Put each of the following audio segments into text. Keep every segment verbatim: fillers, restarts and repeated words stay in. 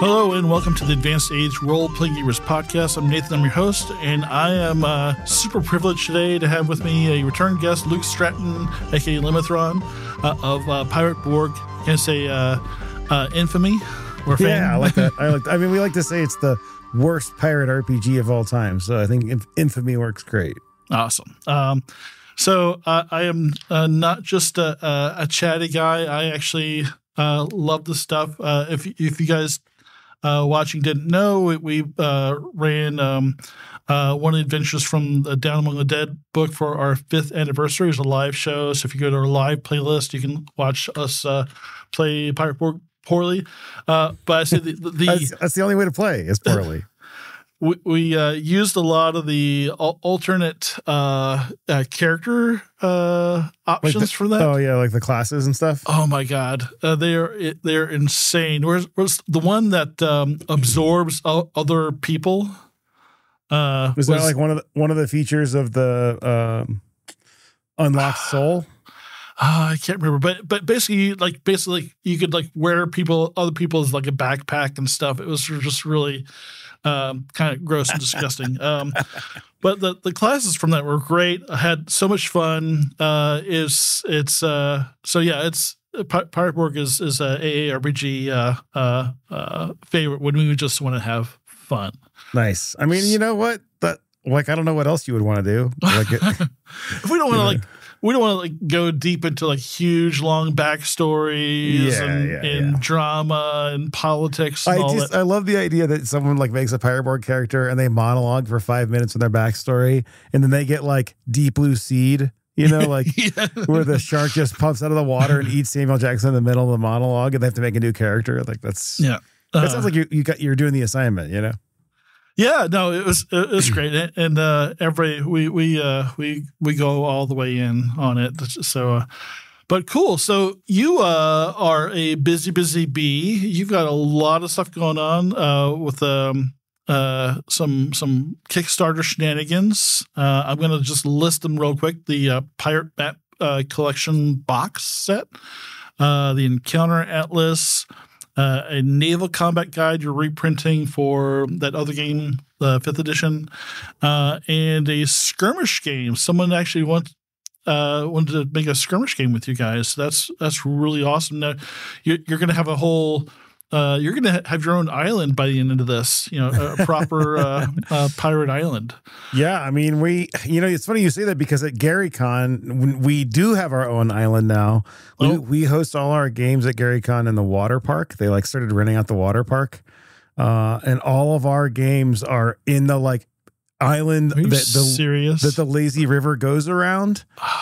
Hello and welcome to the Advanced Age Role Playing Gamers podcast. I'm Nathan, I'm your host, and I am uh, super privileged today to have with me a return guest, Luke Stratton, aka Limithron, uh, of uh, Pirate Borg. Can I say uh, uh, Infamy? Or Fame? Yeah, I like that. I like. I mean, we like to say it's the worst pirate R P G of all time, so I think Inf- Infamy works great. Awesome. Um, so uh, I am uh, not just a, a, a chatty guy. I actually uh, love the stuff. Uh, if if you guys uh, watching didn't know, we, we uh, ran um, uh, one of the adventures from the Down Among the Dead book for our fifth anniversary. It's a live show. So if you go to our live playlist, you can watch us uh, play Pirate Borg poorly. Uh, but I say the, the that's, that's the only way to play is poorly. We, we uh, used a lot of the al- alternate uh, uh, character uh, options like the, for that. Oh yeah, like the classes and stuff. Oh my god, uh, they are they're insane. Where's, where's the one that um, absorbs o- other people? Uh, was, was that like one of the, one of the features of the um, Unlocked Soul? Uh, I can't remember, but but basically, like basically, you could like wear people, other people's like a backpack and stuff. It was just really um, kind of gross and disgusting. Um, but the the classes from that were great. I had so much fun. Uh, is it's uh, so yeah, it's Pirate Borg is is a A A R P G uh, uh, uh, favorite when we just want to have fun. Nice. I mean, you know what? That like I don't know what else you would want to do. Like it, if we don't want to like. We don't want to like go deep into like huge long backstories yeah, and, yeah, and yeah. drama and politics. And I all just that. I love the idea that someone like makes a Pirate Borg character and they monologue for five minutes in their backstory, and then they get like Deep Blue Seed, you know, like yeah. where the shark just pumps out of the water and eats Samuel Jackson in the middle of the monologue, and they have to make a new character. Like that's yeah. That Uh, sounds like you you got you're doing the assignment, you know. Yeah, no, it was it was great, and uh, every we we uh, we we go all the way in on it. So, uh, but cool. So you uh, are a busy, busy bee. You've got a lot of stuff going on uh, with um, uh, some some Kickstarter shenanigans. Uh, I'm going to just list them real quick. The uh, Pirate Map uh, Collection box set, uh, the Encounter Atlas. Uh, a naval combat guide you're reprinting for that other game, the fifth edition, uh, and a skirmish game. Someone actually want, uh, wanted to make a skirmish game with you guys. So that's that's really awesome. Now you're, you're going to have a whole. Uh, you're going to have your own island by the end of this. You know, a proper uh, uh, pirate island. Yeah, I mean, we, you know, it's funny you say that because at GaryCon, we do have our own island now. We, Oh. we host all our games at GaryCon in the water park. They like started renting out the water park. Uh, and all of our games are in the like island Are you that the, serious? that the lazy river goes around.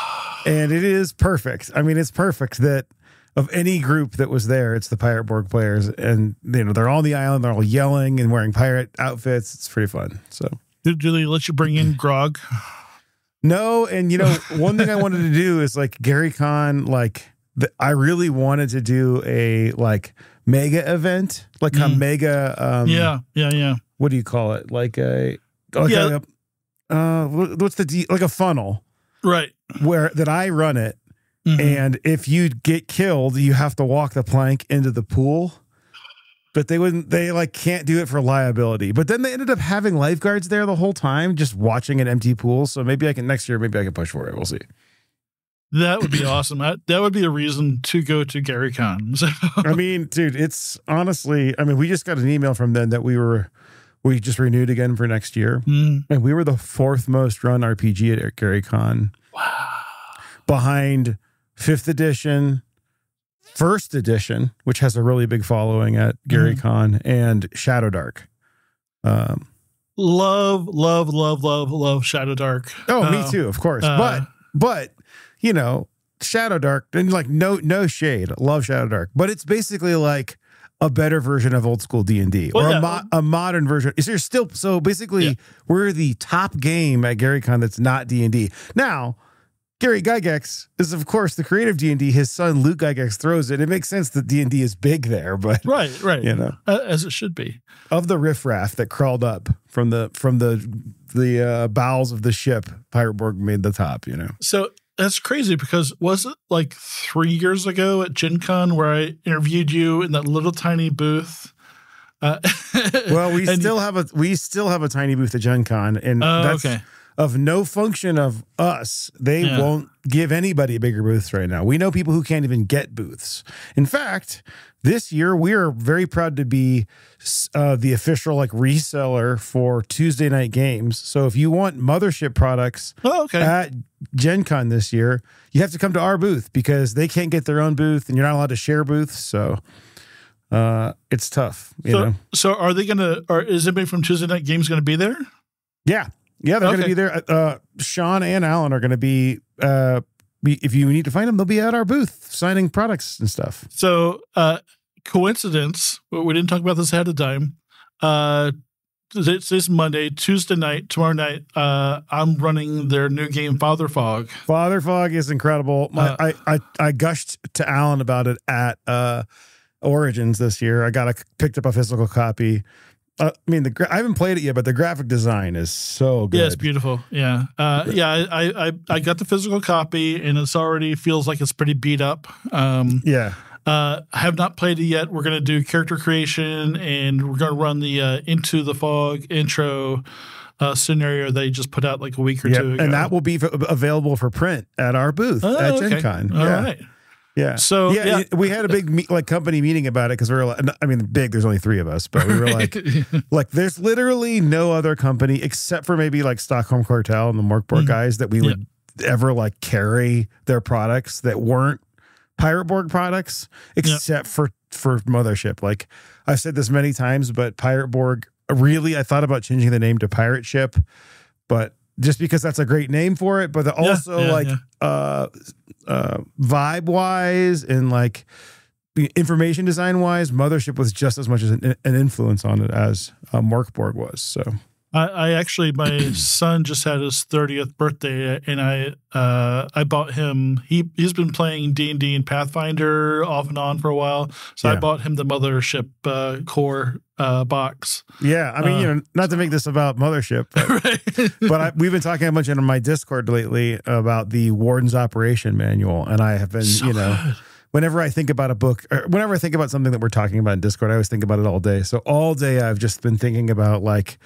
And it is perfect. I mean, it's perfect that of any group that was there, it's the Pirate Borg players. And, you know, they're all on the island. They're all yelling and wearing pirate outfits. It's pretty fun. So. do, do they let you bring in grog? No, and you know, one thing I wanted to do is like GaryCon, like the, I really wanted to do a like mega event, like mm. a mega. Um, yeah, yeah, yeah. What do you call it? Like a, like yeah. a uh, what's the de- like a funnel, right? Where that I run it, mm-hmm. and if you get killed, you have to walk the plank into the pool. But they wouldn't, they like can't do it for liability. But then they ended up having lifeguards there the whole time, just watching an empty pool. So maybe I can, next year, maybe I can push for it. We'll see. That would be awesome. That, that would be a reason to go to GaryCon. So. I mean, dude, it's honestly, I mean, we just got an email from them that we were, we just renewed again for next year. Mm. And we were the fourth most run R P G at GaryCon. Wow. Behind fifth edition, first edition, which has a really big following at GaryCon, mm-hmm. and Shadow Dark. Um, love, love, love, love, love Shadow Dark. Oh, uh, me too, of course. Uh, but, but, you know, Shadow Dark, and like no, no shade, love Shadow Dark, but it's basically like a better version of old school D and D well, or yeah. a, mo- a modern version. Is there still, so basically yeah. we're the top game at GaryCon that's not D and D. Now, Gary Gygax is, of course, the creator of D and D. His son, Luke Gygax, throws it. It makes sense that D and D is big there, but right, right, you know, uh, as it should be. Of the riffraff that crawled up from the from the the uh, bowels of the ship, Pirate Borg made the top. You know, so that's crazy because was it like three years ago at Gen Con where I interviewed you in that little tiny booth Uh, well, we and- still have a we still have a tiny booth at Gen Con, and Oh, that's okay. of no function of us. They Yeah. won't give anybody bigger booths right now. We know people who can't even get booths. In fact, this year we are very proud to be uh, the official like reseller for Tuesday Night Games. So if you want Mothership products Oh, okay. at Gen Con this year, you have to come to our booth because they can't get their own booth, and you're not allowed to share booths. So. Uh, it's tough, you so, know. so are they gonna? Or is anybody from Tuesday Night Games gonna be there? Yeah, yeah, they're going Okay. to be there. Uh, Sean and Alan are going to be. Uh, be, if you need to find them, they'll be at our booth signing products and stuff. So, uh, coincidence. We didn't talk about this ahead of time. Uh, this is Monday, Tuesday night, tomorrow night. Uh, I'm running their new game, Father Fog. Father Fog is incredible. My, Uh, I, I I gushed to Alan about it at uh, Origins this year. I got a picked up a physical copy. Uh, I mean, the gra- I haven't played it yet, but the graphic design is so good. Yeah, it's beautiful. Yeah, uh, yeah. I, I I got the physical copy, and it's already feels like it's pretty beat up. Um, Yeah. Uh, I have not played it yet. We're going to do character creation, and we're going to run the uh, Into the Fog intro uh, scenario they just put out like a week or Yep. two ago. And that will be f- available for print at our booth Oh, at okay. Gen Con. All yeah. right. Yeah. So, yeah, yeah. we had a big me- like company meeting about it because we were like, I mean, big. There's only three of us, but we were like, like, there's literally no other company except for maybe like Stockholm Cartel and the Morkborg Mm. guys that we would ever like carry their products that weren't Pirate Borg products, except for for Mothership. Like I've said this many times, but Pirate Borg. Really, I thought about changing the name to Pirate Ship, but just because that's a great name for it, but also yeah, like yeah. uh uh vibe wise and like information design wise, Mothership was just as much as an, an influence on it as uh, Morkborg was. So I, I actually, my son just had his thirtieth birthday, and I uh, I bought him. He he's been playing D and D and Pathfinder off and on for a while, so I Yeah. bought him the Mothership uh, core uh, box. yeah, I mean, Uh, you know, not to make this about Mothership, but, Right. but I, we've been talking a bunch in my Discord lately about the Warden's Operation Manual, and I have been, So you know. good. Whenever I think about a book, or whenever I think about something that we're talking about in Discord, I always think about it all day. So all day I've just been thinking about like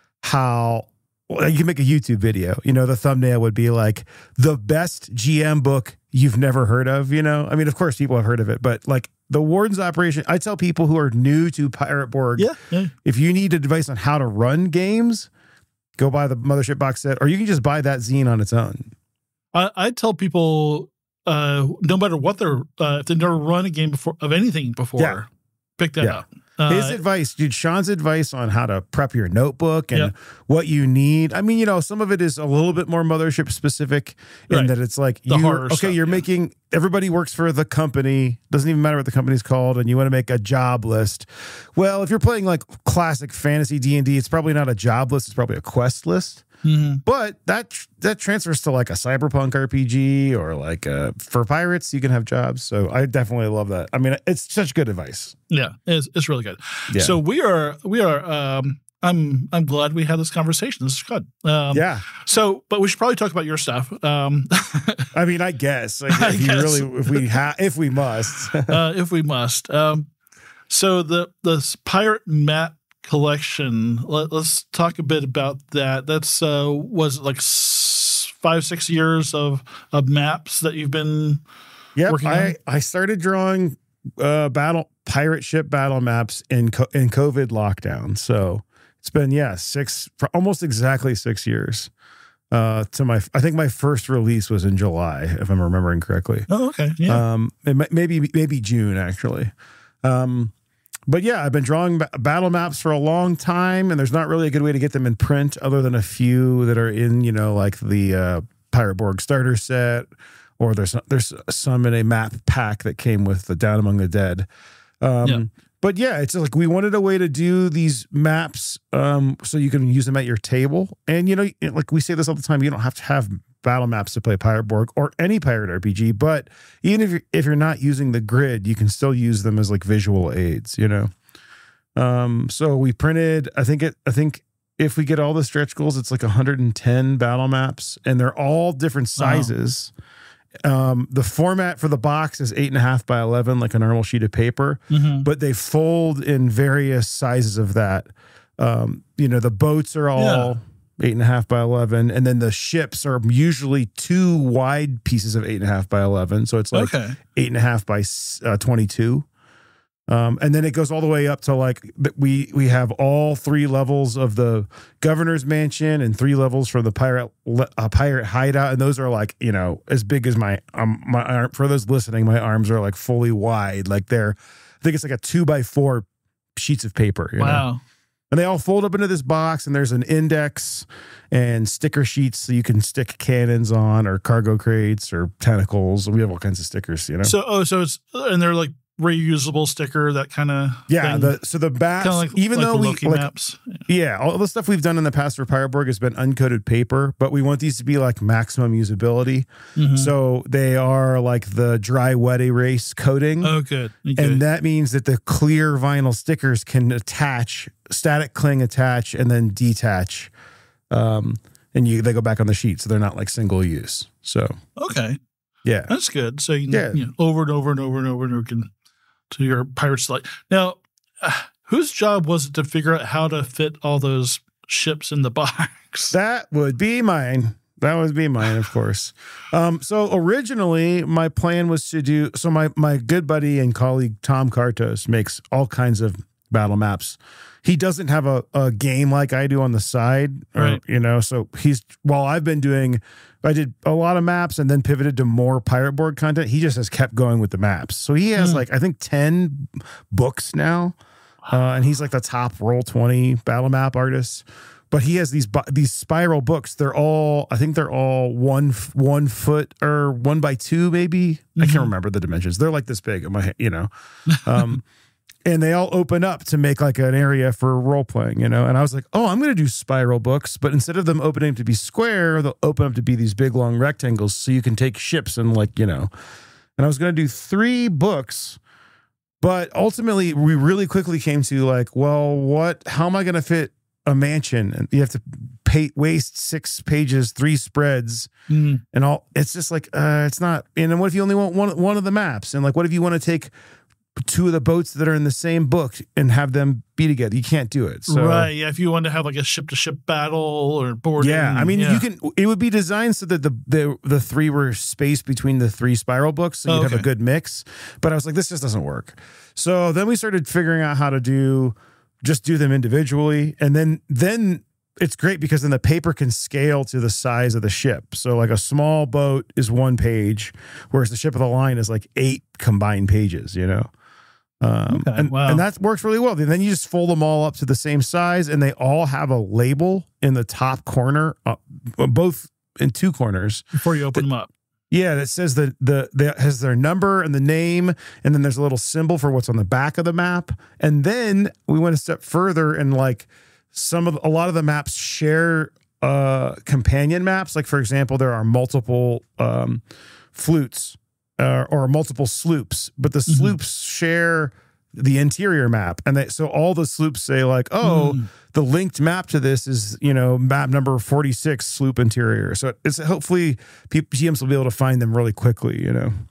how well, you can make a YouTube video. You know, the thumbnail would be like the best G M book you've never heard of. You know, I mean, of course people have heard of it, but like the Warden's Operation, I tell people who are new to Pirate Borg, Yeah, yeah. if you need advice on how to run games, go buy the Mothership box set, or you can just buy that zine on its own. I, I tell people, uh, no matter what they're, uh, if they've never run a game before of anything before, Yeah. pick that Yeah. up. Uh, His advice, dude, Sean's advice on how to prep your notebook and Yep. what you need. I mean, you know, some of it is a little bit more Mothership specific in Right. that it's like, The you, horror okay, stuff, you're yeah. making, everybody works for the company. Doesn't even matter what the company's called. And you want to make a job list. Well, if you're playing like classic fantasy D and D, it's probably not a job list. It's probably a quest list. mhm. But that that transfers to like a cyberpunk R P G or like uh for pirates, you can have jobs. So I definitely love that. I mean, it's such good advice. Yeah, it's, it's really good. Yeah. So we are, we are, um, I'm, I'm glad we had this conversation. This is good. Um, Yeah. So, but we should probably talk about your stuff. Um, I mean, I guess like, I if you guess. really, if we have, if we must. uh, if we must. Um, so the the pirate map collection. Let, let's talk a bit about that. That's uh, was it like s- five six years of of maps that you've been. Yep, working I on? I started drawing uh, battle pirate ship battle maps in co- in COVID lockdown. So it's been yeah six for almost exactly six years. Uh, to my I think my first release was in July, if I'm remembering correctly. Oh, okay. Yeah. Um, it may- maybe maybe June actually. Um, but yeah, I've been drawing ba- battle maps for a long time, and there's not really a good way to get them in print other than a few that are in, you know, like the uh, Pirate Borg starter set, or there's there's some in a map pack that came with the Down Among the Dead. Um, Yeah. But yeah, it's like we wanted a way to do these maps um, so you can use them at your table. And, you know, like we say this all the time, you don't have to have battle maps to play Pirate Borg or any pirate R P G. But even if you're, if you're not using the grid, you can still use them as like visual aids, you know. Um, so we printed, I think it, I think if we get all the stretch goals, it's like one hundred ten battle maps, and they're all different Wow. sizes. Um, the format for the box is eight and a half by eleven, like a normal sheet of paper, Mm-hmm. but they fold in various sizes of that. Um, you know, the boats are all Yeah. eight and a half by eleven, and then the ships are usually two wide pieces of eight and a half by eleven. So it's like Okay. eight and a half by uh, twenty-two. Um, and then it goes all the way up to like we we have all three levels of the governor's mansion and three levels for the pirate uh, pirate hideout, and those are like, you know, as big as my um my arm. For those listening, my arms are like fully wide, like they're I think it's like a two by four sheets of paper. You Wow. know? And they all fold up into this box, and there's an index and sticker sheets so you can stick cannons on, or cargo crates, or tentacles. We have all kinds of stickers, you know. So, oh, so it's, and they're like reusable sticker, that kind of Yeah, thing. the so the maps, Kinda like, even like though the we Loki like, maps. yeah, all the stuff we've done in the past for Pirate Borg has been uncoated paper, but we want these to be like maximum usability. Mhm. So they are like the dry wet erase coating, Oh, good. Okay. and that means that the clear vinyl stickers can attach, static cling attach, and then detach, um, and you they go back on the sheet, so they're not like single use. So okay. yeah, That's good. So you can, Yeah. you know, over and over and over and over and over again to your pirate select. Now, uh, whose job was it to figure out how to fit all those ships in the box? that would be mine. That would be mine, of course. Um, so originally, my plan was to do. So my my good buddy and colleague Tom Kartos makes all kinds of battle maps. He doesn't have a, a game like I do on the side, or, Right. you know. So he's while I've been doing, I did a lot of maps and then pivoted to more Pirate Board content. He just has kept going with the maps. So he has Hmm. like I think ten books now, uh, and he's like the top Roll twenty battle map artist. But he has these bu- these spiral books. They're all I think they're all one f- one foot or one by two maybe. I Mhm. can't remember the dimensions. They're like this big. My you know. Um, And they all open up to make like an area for role playing, you know? And I was like, oh, I'm going to do spiral books, but instead of them opening to be square, they'll open up to be these big long rectangles so you can take ships and like, you know. And I was going to do three books, but ultimately we really quickly came to like, well, what, how am I going to fit a mansion? And you have to pay, waste six pages, three spreads Mm. and all. It's just like, uh, it's not. And then what if you only want one, one of the maps? And like, what if you want to take two of the boats that are in the same book and have them be together? You can't do it. So, right. Yeah. If you want to have like a ship to ship battle or boarding. yeah, I mean, yeah. you can. It would be designed so that the the the three were spaced between the three spiral books, so you'd have a Okay. good mix. But I was like, this just doesn't work. So then we started figuring out how to do just do them individually, and then then it's great because then the paper can scale to the size of the ship. So like a small boat is one page, whereas the ship of the line is like eight combined pages. You know. Um, Okay, and, wow. and that works really well. Then you just fold them all up to the same size, and they all have a label in the top corner, uh, both in two corners. Before you open them up. Yeah, that says that the that has their number and the name, and then there's a little symbol for what's on the back of the map. And then we went a step further, and like some of a lot of the maps share uh, companion maps. Like for example, there are multiple um, flutes. Uh, or multiple sloops, but the Mhm. sloops share the interior map, and they, so all the sloops say like, "Oh, Mm. the linked map to this is you know map number forty-six, sloop interior." So it's hopefully people, G Ms will be able to find them really quickly. You know,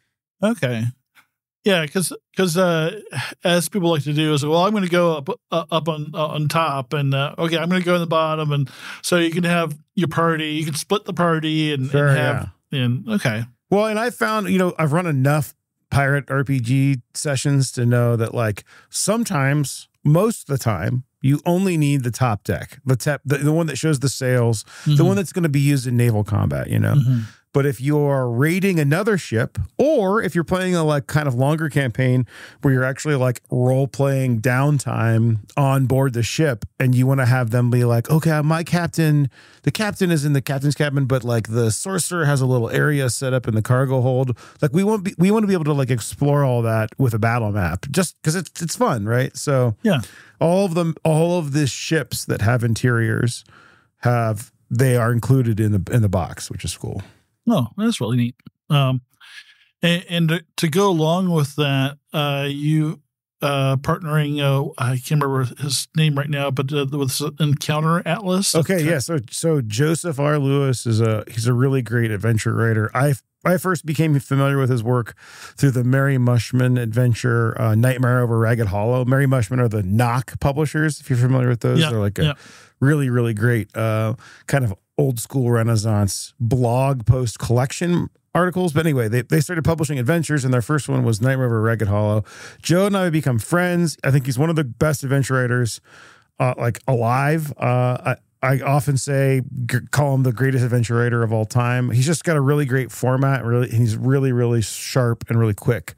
Okay. Yeah, because because uh, as people like to do is, well, I'm going to go up uh, up on uh, on top, and uh, okay, I'm going to go in the bottom, and so you can have your party, you can split the party, and, Sure, and have and okay, well, and I found you know I've run enough pirate R P G sessions to know that like sometimes, most of the time, you only need the top deck, the tep, the, the one that shows the sails, the Mhm. one that's going to be used in naval combat. You know. Mhm. But if you're raiding another ship, or if you're playing a like kind of longer campaign where you're actually like role playing downtime on board the ship, and you want to have them be like, okay, my captain, the captain is in the captain's cabin, but like the sorcerer has a little area set up in the cargo hold. Like we want be, we want to be able to like explore all that with a battle map, just because it's it's fun, right? So Yeah. all of them, all of the ships that have interiors have they are included in the in the box, which is cool. Oh, that's really neat. Um, and, and to, to go along with that, uh, you uh, partnering, uh, I can't remember his name right now, but uh, with Encounter Atlas. Okay, yeah. So so Joseph R. Lewis is a he's a really great adventure writer. I I first became familiar with his work through the Mary Mushman adventure, uh, Nightmare Over Ragged Hollow. Mary Mushman are the Knock publishers, if you're familiar with those. Yeah, They're like a yeah. really, really great uh, kind of old school Renaissance blog post collection articles. But anyway, they, they started publishing adventures, and their first one was Nightmare Over Ragged Hollow. Joe and I have become friends. I think he's one of the best adventure writers uh, like alive. Uh, I, I often say, g- call him the greatest adventure writer of all time. He's just got a really great format. Really, and he's really, really sharp and really quick.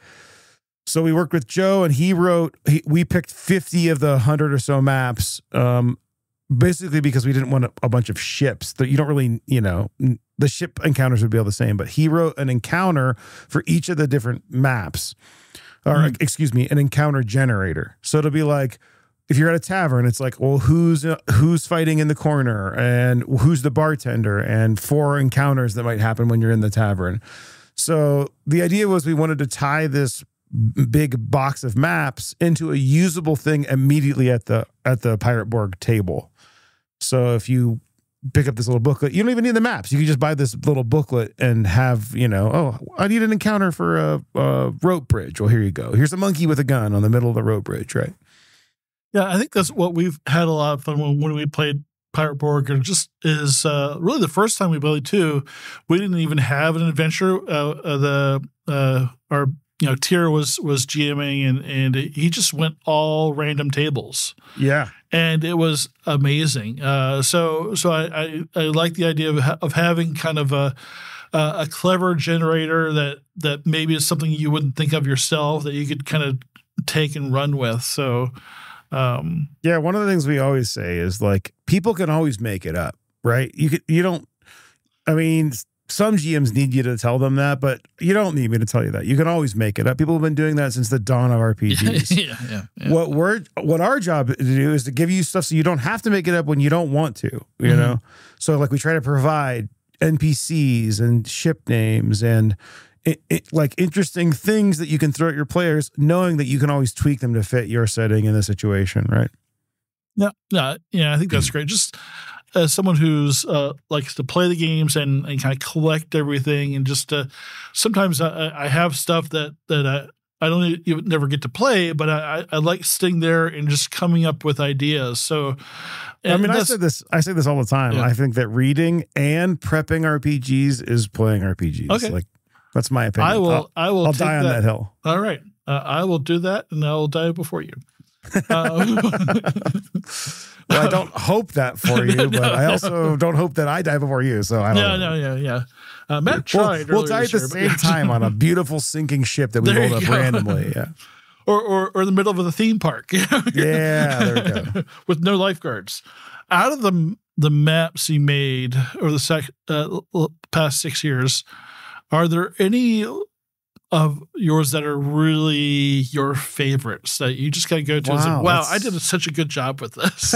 So we worked with Joe, and he wrote. He, we picked fifty of the hundred or so maps, um, basically because we didn't want a, a bunch of ships that you don't really, you know, the ship encounters would be all the same. But he wrote an encounter for each of the different maps, or mm. excuse me, an encounter generator. So it'll be like, if you're at a tavern, it's like, well, who's uh, who's fighting in the corner, and who's the bartender, and four encounters that might happen when you're in the tavern. So the idea was we wanted to tie this big box of maps into a usable thing immediately at the at the Pirate Borg table. So if you pick up this little booklet, you don't even need the maps. You can just buy this little booklet and have, you know, oh, I need an encounter for a, a rope bridge. Well, here you go. Here's a monkey with a gun on the middle of the rope bridge, right? Yeah, I think that's what we've had a lot of fun when, when we played Pirate Borg. And just is uh, really the first time we played too. We didn't even have an adventure. Uh, uh, the uh, our you know Tier was was GMing, and and he just went all random tables. Yeah, and it was amazing. Uh, so so I, I I like the idea of ha- of having kind of a a clever generator that that maybe is something you wouldn't think of yourself that you could kind of take and run with. So. Um, yeah, one of the things we always say is like people can always make it up, right? You could, you don't. I mean, some G Ms need you to tell them that, but you don't need me to tell you that. You can always make it up. People have been doing that since the dawn of R P Gs. yeah, yeah, yeah. What we're what our job to do is to give you stuff so you don't have to make it up when you don't want to. You mm-hmm. know, so like we try to provide N P Cs and ship names and. It, it, like interesting things that you can throw at your players, knowing that you can always tweak them to fit your setting in the situation, right? Yeah, yeah, yeah. I think that's great. Just as someone who's uh, likes to play the games and, and kind of collect everything, and just uh, sometimes I, I have stuff that that I I don't even never get to play, but I, I like sitting there and just coming up with ideas. So, I mean, I say this I say this all the time. Yeah. I think that reading and prepping R P Gs is playing R P Gs. Okay. Like. That's my opinion. I will. I'll, I will. I'll take die on that. that hill. All right. Uh, I will do that, and I will die before you. Uh, well, I don't hope that for you, no, but I also no. don't hope that I die before you. So I don't. No, know. no, yeah, yeah. Uh, Matt tried. We'll, we'll die at the year, same time on a beautiful sinking ship that we rolled up go. randomly. Yeah. Or, or, or in the middle of the theme park. yeah, there we go. With no lifeguards. Out of the the maps he made over the sec, uh, past six years, are there any of yours that are really your favorites that you just gotta go to wow, and say, wow, I did such a good job with this?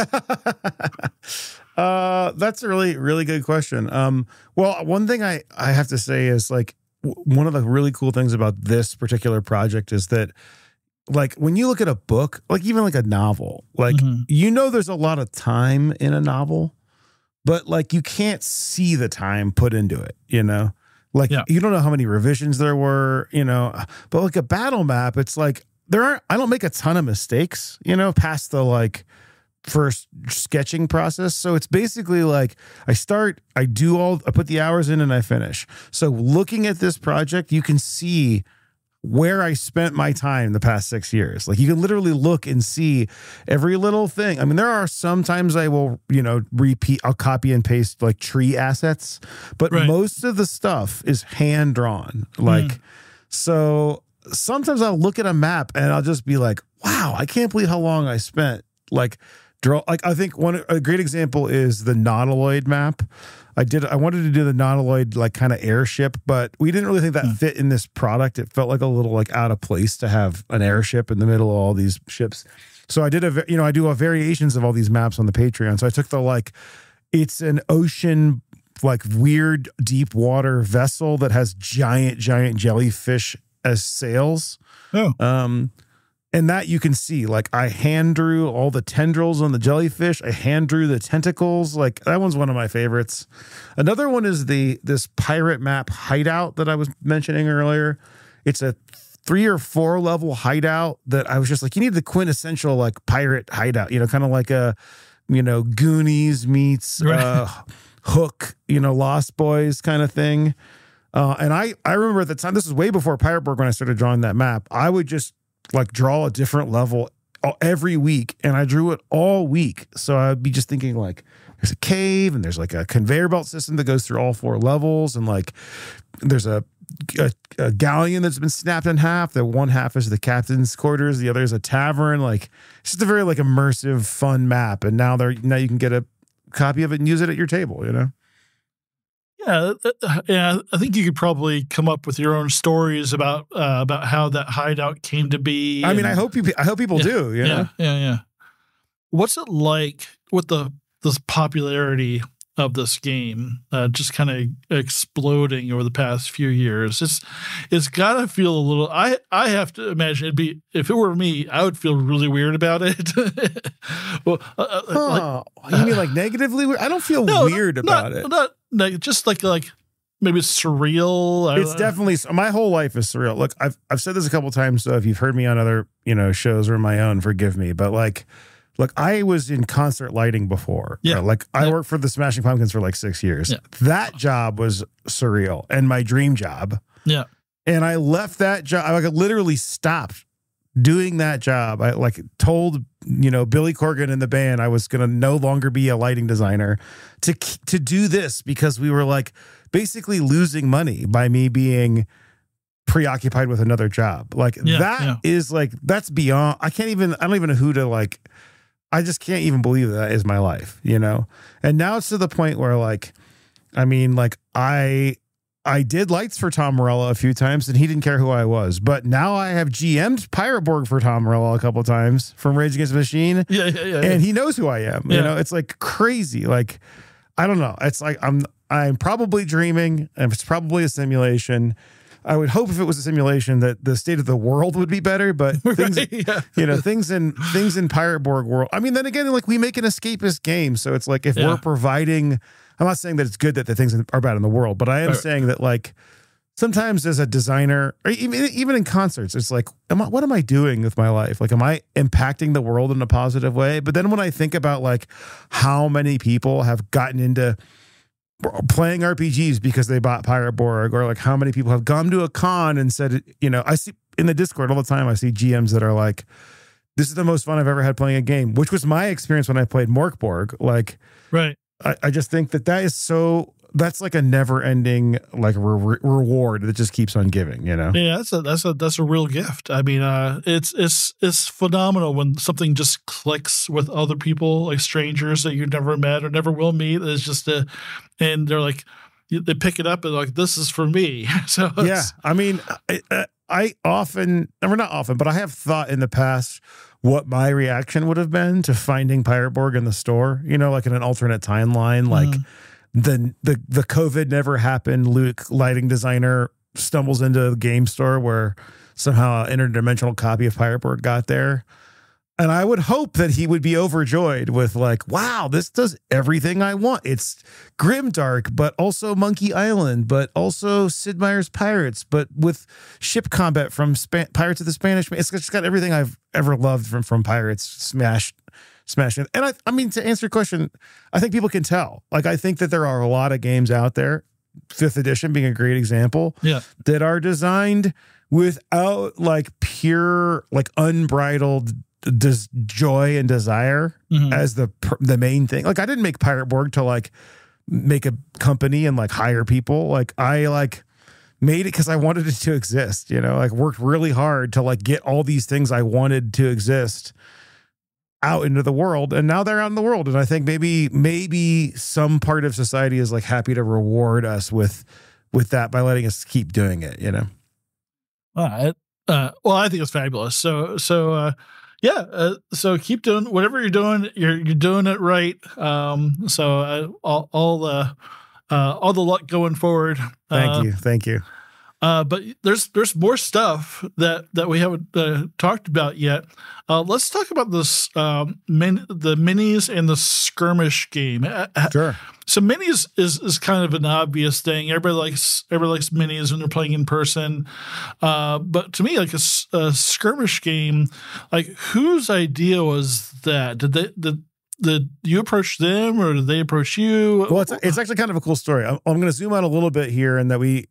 uh, that's a really, really good question. Um, well, one thing I, I have to say is like w- one of the really cool things about this particular project is that like when you look at a book, like even like a novel, like mm-hmm. you know there's a lot of time in a novel, but like you can't see the time put into it, you know? Like, yeah. you don't know how many revisions there were, you know, but like a battle map, it's like there aren't, I don't make a ton of mistakes, you know, past the like first sketching process. So it's basically like I start, I do all, I put the hours in and I finish. So looking at this project, you can see where I spent my time the past six years. Like you can literally look and see every little thing. I mean, there are sometimes I will, you know, repeat, I'll copy and paste like tree assets, but right. most of the stuff is hand drawn. Like, mm. so sometimes I'll look at a map and I'll just be like, wow, I can't believe how long I spent. Like draw, like I think one, a great example is the Nautiloid map. I did. I wanted to do the Nautiloid like kind of airship, but we didn't really think that fit in this product. It felt like a little like out of place to have an airship in the middle of all these ships. So I did a, you know, I do a variations of all these maps on the Patreon. So I took the like, it's an ocean like weird deep water vessel that has giant giant jellyfish as sails. Oh, um, and that you can see, like I hand drew all the tendrils on the jellyfish. I hand drew the tentacles. Like that one's one of my favorites. Another one is the this pirate map hideout that I was mentioning earlier. It's a three or four level hideout that I was just like, you need the quintessential like pirate hideout, you know, kind of like a, you know, Goonies meets Right. uh, Hook, you know, Lost Boys kind of thing. Uh, and I, I remember at the time, this was way before Pirate Borg when I started drawing that map, I would just like draw a different level every week, and I drew it all week. So I'd be just thinking like, there's a cave and there's like a conveyor belt system that goes through all four levels. And like, there's a, a, a galleon that's been snapped in half. The one half is the captain's quarters. The other is a tavern. Like it's just a very like immersive, fun map. And now there, now you can get a copy of it and use it at your table, you know? Yeah, uh, yeah. I think you could probably come up with your own stories about uh, about how that hideout came to be. I mean, and, I hope you, I hope people yeah, do, you yeah, know? yeah, yeah. What's it like with the the popularity of this game uh, just kind of exploding over the past few years? It's it's got to feel a little. I I have to imagine it'd be, if it were me, I would feel really weird about it. well, uh, Huh. like, You mean like negatively weird? I don't feel no, weird not, about it. Not, like just like like maybe surreal. It's definitely, my whole life is surreal. Look, I've I've said this a couple of times, so if you've heard me on other, you know, shows or my own, forgive me. But like, look, I was in concert lighting before. Yeah. Uh, like I Yeah. worked for the Smashing Pumpkins for like six years. Yeah. That job was surreal and my dream job. Yeah. And I left that job. I like literally stopped doing that job. I like told, you know, Billy Corgan and the band I was going to no longer be a lighting designer to to do this because we were like basically losing money by me being preoccupied with another job. Like Yeah, that yeah. is like, that's beyond, I can't even, I don't even know who to like, I just can't even believe that is my life, you know? And now it's to the point where like, I mean, like I, I did lights for Tom Morello a few times and he didn't care who I was, but now I have G M'd Pirate Borg for Tom Morello a couple of times from Rage Against the Machine. Yeah, yeah, yeah. And he knows who I am. Yeah. You know, it's like crazy. Like, I don't know. It's like I'm I'm probably dreaming, and it's probably a simulation. I would hope if it was a simulation that the state of the world would be better, but things, Right, yeah. you know, things in things in Pirate Borg world. I mean, then again, like we make an escapist game, so it's like if Yeah. we're providing, I'm not saying that it's good that the things are bad in the world, but I am Right. saying that like sometimes as a designer, or even even in concerts, it's like, am I, what am I doing with my life? Like, am I impacting the world in a positive way? But then when I think about like how many people have gotten into playing R P Gs because they bought Pirate Borg, or like how many people have gone to a con and said, you know, I see in the Discord all the time, I see G Ms that are like, this is the most fun I've ever had playing a game, which was my experience when I played Morkborg. Like, Right. I, I just think that that is so, that's like a never ending like re- reward that just keeps on giving, you know? Yeah, that's a that's a that's a real gift. I mean, uh, it's it's it's phenomenal when something just clicks with other people, like strangers that you never met or never will meet. It's just a, and they're like, they pick it up and like, this is for me. So it's, Yeah. I mean, I, I often, or not often, but I have thought in the past what my reaction would have been to finding Pirate Borg in the store, you know, like in an alternate timeline, like Mhm. the, the, the COVID never happened. Luke, lighting designer, stumbles into the game store where somehow an interdimensional copy of Pirate Borg got there. And I would hope that he would be overjoyed with like, wow, this does everything I want. It's grimdark, but also Monkey Island, but also Sid Meier's Pirates, but with ship combat from Span- Pirates of the Spanish. It's just got everything I've ever loved from, from Pirates smashed, smashed in. And I, I mean, to answer your question, I think people can tell. Like, I think that there are a lot of games out there, fifth edition being a great example, Yeah. that are designed without like pure, like unbridled des- joy and desire Mhm. as the pr- the main thing. Like, I didn't make Pirate Borg to like make a company and like hire people. Like, I like made it because I wanted it to exist, you know, like worked really hard to like get all these things I wanted to exist out into the world, and now they're out in the world. And I think maybe maybe some part of society is like happy to reward us with with that by letting us keep doing it, you know. All right. Uh, well, I think it's fabulous. So, so, uh, yeah. Uh, so keep doing whatever you're doing. You're, you're doing it right. Um, so uh, all, all the, uh, all the luck going forward. Thank Uh, you. Thank you. Uh, but there's there's more stuff that that we haven't uh, talked about yet. Uh, let's talk about this um, min, the minis and the skirmish game. Sure. So minis is is kind of an obvious thing. Everybody likes everybody likes minis when they're playing in person. Uh, but to me, like a, a skirmish game, like whose idea was that? Did they did did you approach them or did they approach you? Well, it's it's actually kind of a cool story. I'm, I'm going to zoom out a little bit here, and that we.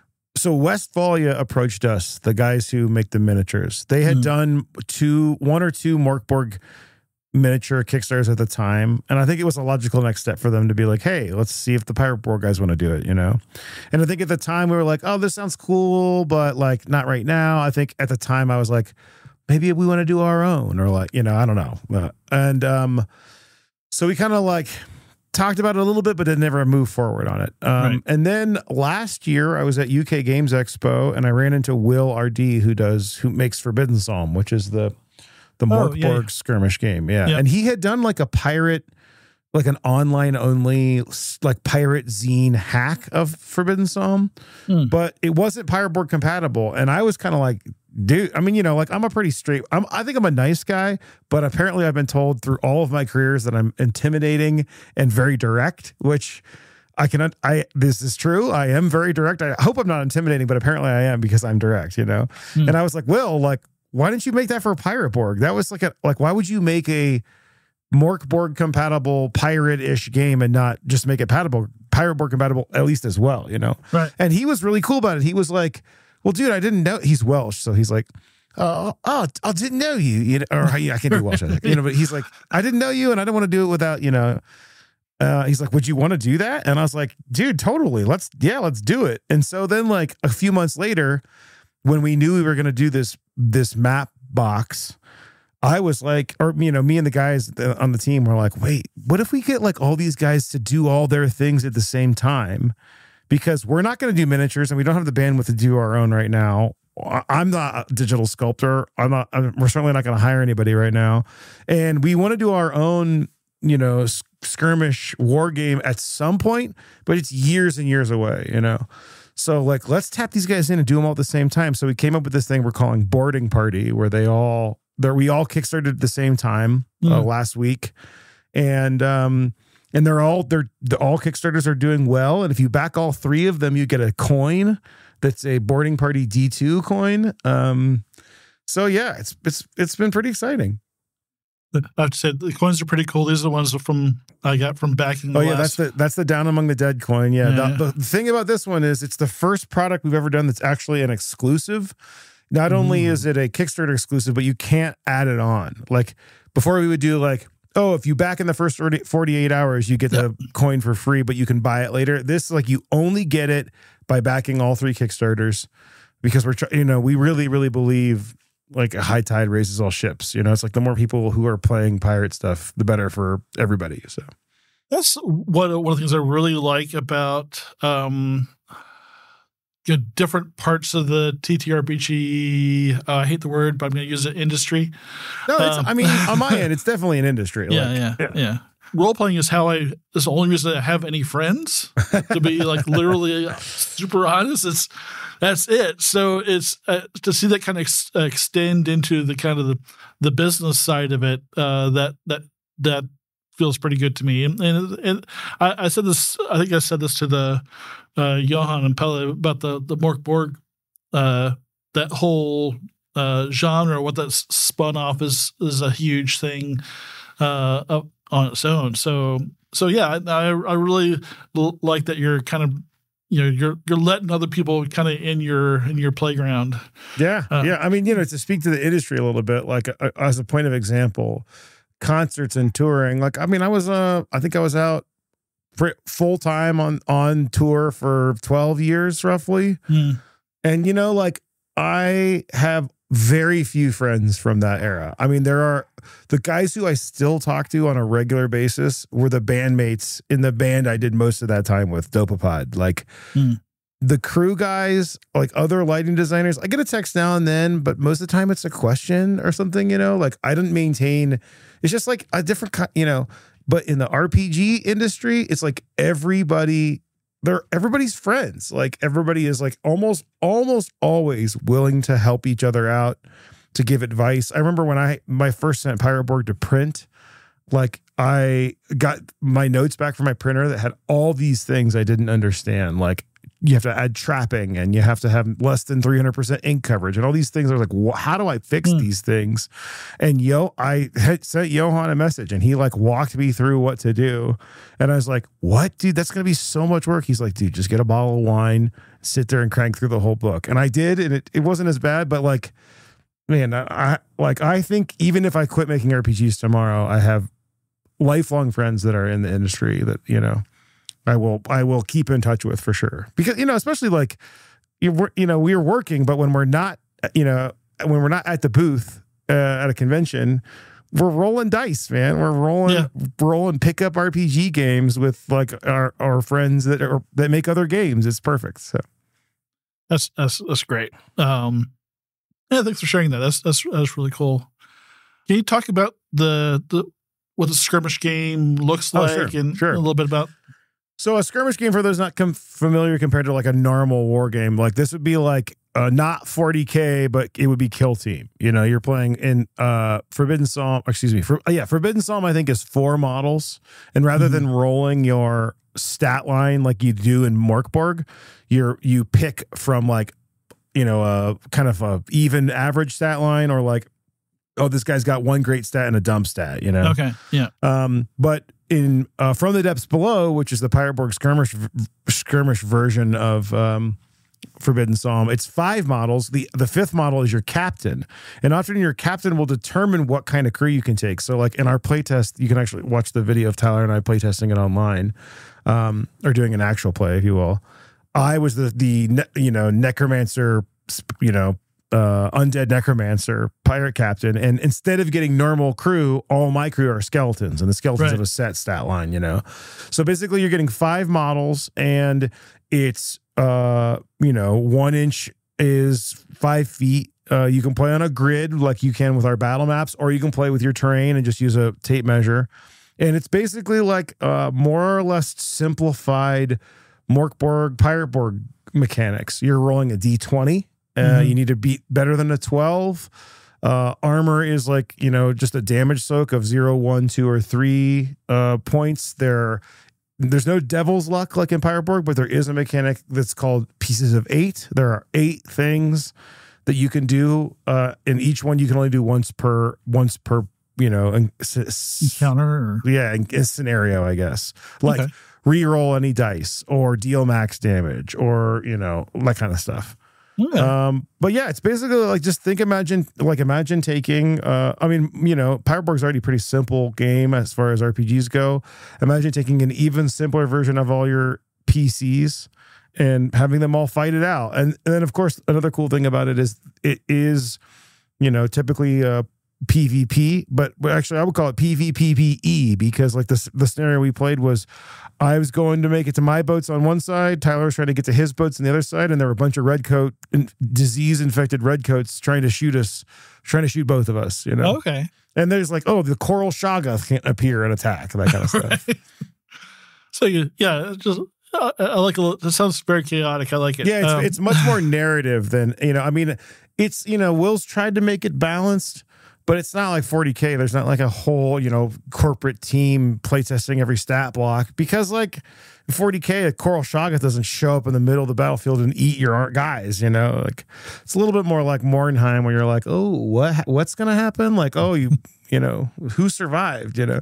So Westphalia approached us, the guys who make the miniatures. They had mm. done two, one or two Morkborg miniature Kickstarters at the time, and I think it was a logical next step for them to be like, "Hey, let's see if the Pirate Borg guys want to do it," you know. And I think at the time we were like, "Oh, this sounds cool, but like not right now." I think at the time I was like, "Maybe we want to do our own," or like, you know, I don't know. And um, so we kind of like. Talked about it a little bit, but it never moved forward on it. Um, right. And then last year, I was at U K Games Expo, and I ran into Will R D, who does who makes Forbidden Psalm, which is the the Morkborg oh, yeah, yeah. skirmish game. Yeah. yeah, and he had done like a pirate, like an online only, like pirate zine hack of Forbidden Psalm, hmm. but it wasn't Pirate Borg compatible. And I was kind of like. Dude, I mean, you know, like I'm a pretty straight, I'm, I think I'm a nice guy, but apparently I've been told through all of my careers that I'm intimidating and very direct, which I cannot, I, this is true. I am very direct. I hope I'm not intimidating, but apparently I am because I'm direct, you know? Hmm. And I was like, Will, like, why didn't you make that for a Pirate Borg? That was like a, like, why would you make a Morkborg compatible pirate-ish game and not just make it compatible, Pirate Borg compatible at least as well, you know? Right. And he was really cool about it. He was like, well, dude, I didn't know he's Welsh, so he's like, oh, oh, I didn't know you, you know, or I can do Welsh, I think, you know, but he's like, I didn't know you, and I don't want to do it without, you know. Uh, he's like, would you want to do that? And I was like, dude, totally, let's, yeah, let's do it. And so then, like a few months later, when we knew we were going to do this this map box, I was like, or you know, me and the guys on the team were like, wait, what if we get like all these guys to do all their things at the same time? Because we're not going to do miniatures and we don't have the bandwidth to do our own right now. I'm not a digital sculptor. I'm not, I'm, we're certainly not going to hire anybody right now. And we want to do our own, you know, skirmish war game at some point, but it's years and years away, you know? So like, let's tap these guys in and do them all at the same time. So we came up with this thing we're calling Boarding Party, where they all, there we all kickstarted at the same time mm. uh, last week. And, um, And they're all they're the all Kickstarters are doing well. And if you back all three of them, you get a coin that's a Boarding Party D two coin. Um, so yeah, it's it's it's been pretty exciting. I've said the coins are pretty cool. These are the ones from I got from backing. Oh yeah, last. that's the that's the Down Among the Dead coin. Yeah, yeah. The, the thing about this one is it's the first product we've ever done that's actually an exclusive. Not mm. only is it a Kickstarter exclusive, but you can't add it on. Like before, we would do like. Oh, if you back in the first forty-eight hours, you get the yep. coin for free, but you can buy it later. This, like, you only get it by backing all three Kickstarters because we're, you know, we really, really believe like a high tide raises all ships. You know, it's like the more people who are playing pirate stuff, the better for everybody. So that's one of, one of the things I really like about um, you know, different parts of the T T R P G. Uh, I hate the word, but I'm going to use it. Industry. No, it's, um, I mean, on my end, it's definitely an industry. Yeah, like, yeah, yeah, yeah. Role playing is how I. Is the only reason I have any friends. To be like literally super honest, it's that's it. So it's uh, to see that kind of ex- extend into the kind of the, the business side of it. Uh, that that that feels pretty good to me. And, and, and I, I said this. I think I said this to the. Uh, Johan and Pelle about the the Morkborg, uh, that whole uh, genre, what that's spun off is is a huge thing uh, up on its own. So so yeah, I I really l- like that you're kind of you know you're you're letting other people kind of in your in your playground. Yeah, uh, yeah. I mean, you know, to speak to the industry a little bit, like uh, as a point of example, concerts and touring. Like, I mean, I was uh, I think I was out. Full time on on tour for twelve years roughly. Mm. And you know, like I have very few friends from that era. I mean, there are the guys who I still talk to on a regular basis were the bandmates in the band I did most of that time with, Dopapod. Like mm. the crew guys, like other lighting designers, I get a text now and then, but most of the time it's a question or something, you know, like I didn't maintain, it's just like a different, you know. But in the R P G industry, it's like everybody they're everybody's friends. Like everybody is like almost almost always willing to help each other out, to give advice. I remember when I my first sent Pirate Borg to print, like I got my notes back from my printer that had all these things I didn't understand. Like you have to add trapping and you have to have less than three hundred percent ink coverage and all these things. I was like, how do I fix mm. these things? And yo, I had sent Johan a message and he like walked me through what to do. And I was like, what, dude, that's going to be so much work. He's like, dude, just get a bottle of wine, sit there and crank through the whole book. And I did, and it, it wasn't as bad, but like, man, I like, I think even if I quit making R P Gs tomorrow, I have lifelong friends that are in the industry that, you know, I will I will keep in touch with for sure. Because, you know, especially like, you you know, we're working, but when we're not, you know, when we're not at the booth uh, at a convention, we're rolling dice, man. We're rolling yeah. rolling pickup R P G games with like our, our friends that are that make other games. It's perfect. So that's that's that's great. Um, yeah, thanks for sharing that. That's that's that's really cool. Can you talk about the the what the skirmish game looks like oh, sure, and sure. a little bit about? So a skirmish game, for those not com- familiar, compared to like a normal war game, like this would be like uh, not forty K, but it would be Kill Team. You know, you're playing in uh, Forbidden Psalm. Excuse me, for, uh, yeah, Forbidden Psalm I think is four models, and rather mm-hmm. than rolling your stat line like you do in Morkborg, you're you pick from like, you know, a kind of a even average stat line, or like, oh, this guy's got one great stat and a dumb stat. You know, okay, yeah, um, but. In uh, From the Depths Below, which is the Pirate Borg skirmish skirmish version of um, Forbidden Psalm, it's five models. The the fifth model is your captain, and often your captain will determine what kind of crew you can take. So, like in our playtest, you can actually watch the video of Tyler and I playtesting it online, um, or doing an actual play, if you will. I was the the you know necromancer, you know. Uh, undead necromancer pirate captain, and instead of getting normal crew, all my crew are skeletons, and the skeletons right. have a set stat line, you know. So basically you're getting five models, and it's uh you know one inch is five feet. Uh, you can play on a grid like you can with our battle maps, or you can play with your terrain and just use a tape measure. And it's basically like uh more or less simplified Morkborg Pirate Borg mechanics. You're rolling a D twenty. Uh, mm-hmm. You need to beat better than a twelve. Uh, armor is like, you know, just a damage soak of zero, one, two, or three uh, points. There, there's no devil's luck like in Pirate Borg, but there is a mechanic that's called pieces of eight. There are eight things that you can do, uh, and each one you can only do once per once per you know encounter. Or? Yeah, in, in scenario, I guess. Like okay. re-roll any dice or deal max damage or you know that kind of stuff. Yeah. Um, but yeah, it's basically like just think, imagine, like imagine taking. Uh, I mean, you know, Pirate Borg's already a pretty simple game as far as R P Gs go. Imagine taking an even simpler version of all your P Cs and having them all fight it out. And, and then, of course, another cool thing about it is it is, you know, typically uh, PvP, but actually I would call it PvPvE because like this the scenario we played was I was going to make it to my boats on one side, Tyler was trying to get to his boats on the other side, and there were a bunch of redcoat disease infected redcoats trying to shoot us, trying to shoot both of us, you know. Okay. And there's like, oh, the coral shoggoth can't appear and attack, that kind of stuff. Right. So you, yeah, just I, I like a little. It sounds very chaotic. I like it. Yeah, it's, um, it's much more narrative than you know. I mean, it's you know, Will's tried to make it balanced. But it's not like forty K. There's not like a whole, you know, corporate team playtesting every stat block because like forty K, a Coral Shoggoth doesn't show up in the middle of the battlefield and eat your guys, you know? Like it's a little bit more like Mornheim where you're like, oh, what what's going to happen? Like, oh, you, you know, who survived, you know?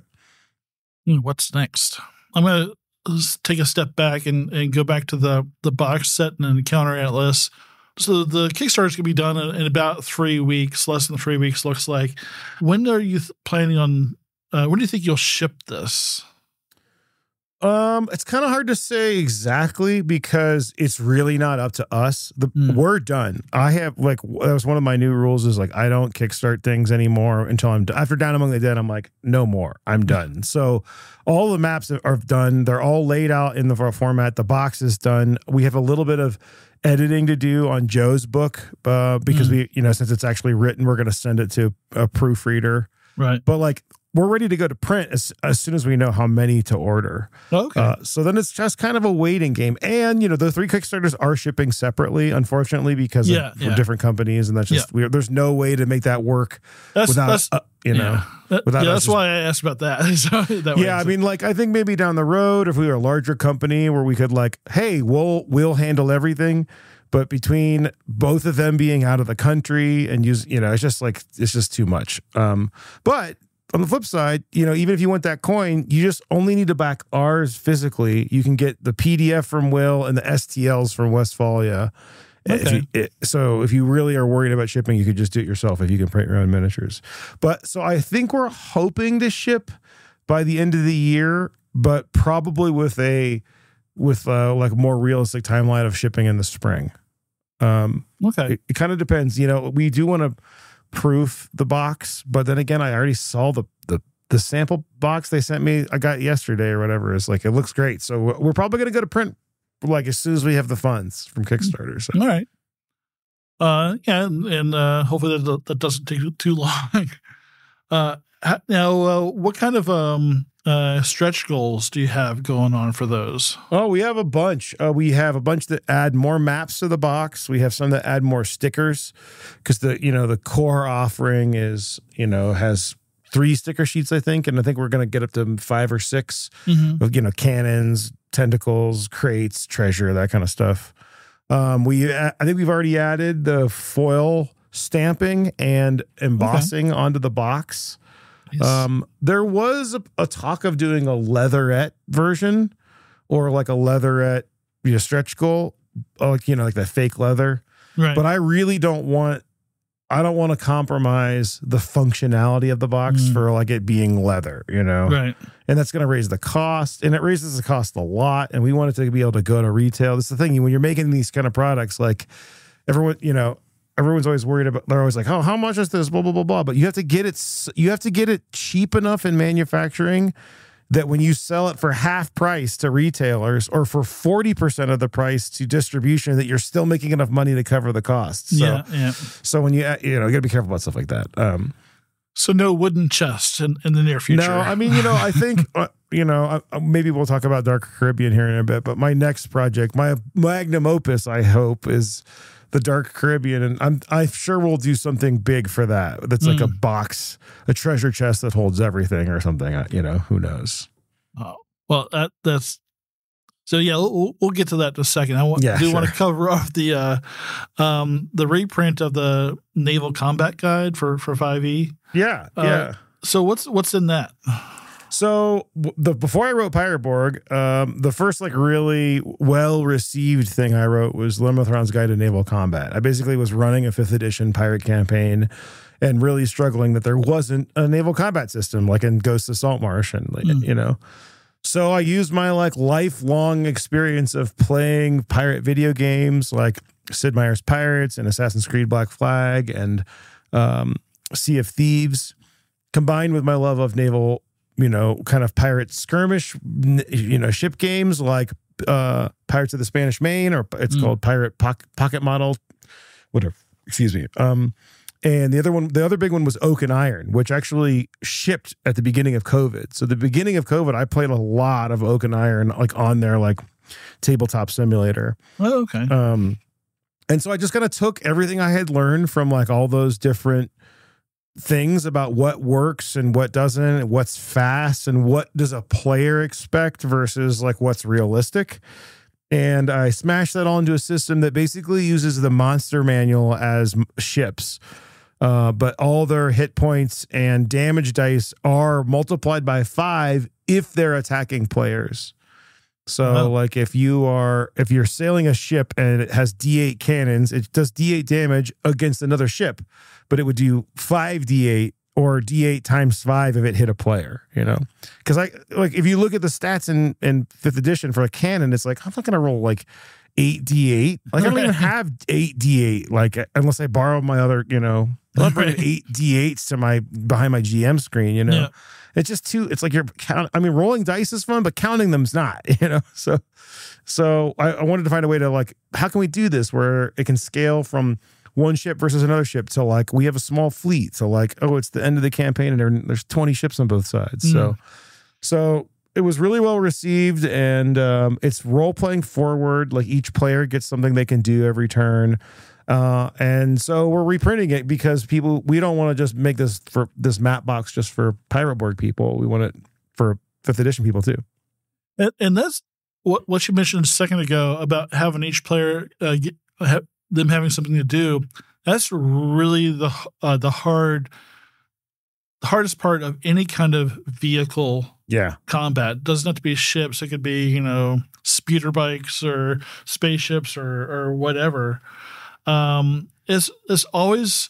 What's next? I'm going to take a step back and, and go back to the, the box set and Encounter Atlas. So the Kickstarter is going to be done in, in about three weeks, less than three weeks looks like. When are you th- planning on, uh, when do you think you'll ship this? Um, it's kind of hard to say exactly because it's really not up to us. The mm. We're done. I have like, that was one of my new rules is like, I don't kickstart things anymore until I'm done. After Down Among the Dead, I'm like, no more, I'm done. So all the maps are done. They're all laid out in the format. The box is done. We have a little bit of editing to do on Joe's book uh, because mm. we, you know, since it's actually written, we're going to send it to a proofreader. Right. But like we're ready to go to print as, as soon as we know how many to order. Okay. Uh, so then it's just kind of a waiting game. And, you know, the three Kickstarters are shipping separately, unfortunately, because yeah, of yeah. different companies. And that's just, yeah. we, there's no way to make that work that's, without, that's, uh, you know, yeah. that, without yeah, that's just, why I asked about that. so that yeah. I mean, like, I think maybe down the road, if we were a larger company where we could like, hey, we'll, we'll handle everything. But between both of them being out of the country and use, you know, it's just like, it's just too much. Um, but on the flip side, you know, even if you want that coin, you just only need to back ours physically. You can get the P D F from Will and the S T Ls from Westphalia. Okay. If you, it, so if you really are worried about shipping, you could just do it yourself if you can print your own miniatures. But so I think we're hoping to ship by the end of the year, but probably with a, with uh, like a more realistic timeline of shipping in the spring. Um, okay. It, it kind of depends. You know, we do want to proof the box, but then again, I already saw the, the, the sample box they sent me. I got yesterday or whatever. It's like, it looks great. So we're probably going to go to print like as soon as we have the funds from Kickstarter. So. All right. Uh, yeah. And, and uh, hopefully that, that doesn't take too long. uh, now, uh, what kind of, um, uh, stretch goals do you have going on for those? Oh, we have a bunch. Uh, we have a bunch that add more maps to the box. We have some that add more stickers because the, you know, the core offering is, you know, has three sticker sheets, I think. And I think we're going to get up to five or six mm-hmm. of, you know, cannons, tentacles, crates, treasure, that kind of stuff. Um, we, I think we've already added the foil stamping and embossing okay. onto the box. Yes. Um, there was a, a talk of doing a leatherette version or like a leatherette, you know, stretch goal, like, you know, like that fake leather. Right. But I really don't want, I don't want to compromise the functionality of the box mm. for like it being leather, you know? Right. And that's going to raise the cost, and it raises the cost a lot. And we want it to be able to go to retail. That's the thing. When you're making these kind of products, like everyone, you know, everyone's always worried about, they're always like, oh, how much is this? Blah, blah, blah, blah. But you have to get it, you have to get it cheap enough in manufacturing that when you sell it for half price to retailers or for forty percent of the price to distribution, that you're still making enough money to cover the costs. So, yeah, yeah. So when you, you know, you gotta be careful about stuff like that. Um, so no wooden chest in, in the near future. No, I mean, you know, I think, uh, you know, uh, maybe we'll talk about Dark Caribbean here in a bit, but my next project, my magnum opus, I hope, is the Dark Caribbean, and I'm I'm sure we'll do something big for that. That's like mm. a box, a treasure chest that holds everything, or something. You know, who knows? Oh well, that that's so. Yeah, we'll, we'll get to that in a second. I want, yeah, do sure. want to cover off the uh, um, the reprint of the Naval Combat Guide for for five E. Yeah, uh, yeah. So what's what's in that? So the before I wrote Pirate Borg, um, the first like really well received thing I wrote was Lemethron's Guide to Naval Combat. I basically was running a fifth edition pirate campaign and really struggling that there wasn't a naval combat system like in Ghosts of Saltmarsh, and mm. you know. So I used my like lifelong experience of playing pirate video games like Sid Meier's Pirates and Assassin's Creed Black Flag and um, Sea of Thieves, combined with my love of naval, you know, kind of pirate skirmish, you know, ship games like uh, Pirates of the Spanish Main, or it's mm. called Pirate Pocket, Pocket Model, whatever, excuse me. Um, and the other one, the other big one was Oak and Iron, which actually shipped at the beginning of COVID. So the beginning of COVID, I played a lot of Oak and Iron, like on their like tabletop simulator. Oh, okay. Um, and so I just kind of took everything I had learned from like all those different things about what works and what doesn't, and what's fast and what does a player expect versus like what's realistic. And I smashed that all into a system that basically uses the monster manual as ships. Uh, but all their hit points and damage dice are multiplied by five if they're attacking players. So wow. like if you are, if you're sailing a ship and it has D eight cannons, it does D eight damage against another ship, but it would do five D eight or D eight times five if it hit a player, you know? Because I like if you look at the stats in, in fifth edition for a cannon, it's like, I'm not going to roll like eight D eight. Like I don't even have eight D eight, like unless I borrow my other, you know, I'm bringing eight D eights to my, behind my G M screen, you know? Yeah. It's just too, it's like you're count. I mean, rolling dice is fun, but counting them's not, you know? So, so I, I wanted to find a way to like, how can we do this where it can scale from one ship versus another ship to like we have a small fleet. So like, oh, it's the end of the campaign and there, there's twenty ships on both sides. Mm. So so it was really well received, and um, it's role playing forward. Like each player gets something they can do every turn. Uh, and so we're reprinting it because people, we don't want to just make this for this map box just for Pirate Borg people. We want it for fifth edition people too. And, and that's what, what you mentioned a second ago about having each player, uh, get, have, them having something to do. That's really the, uh, the hard, the hardest part of any kind of vehicle yeah. combat. It doesn't have to be ships. It could be, you know, speeder bikes or spaceships or, or whatever. Um, it's, it's always,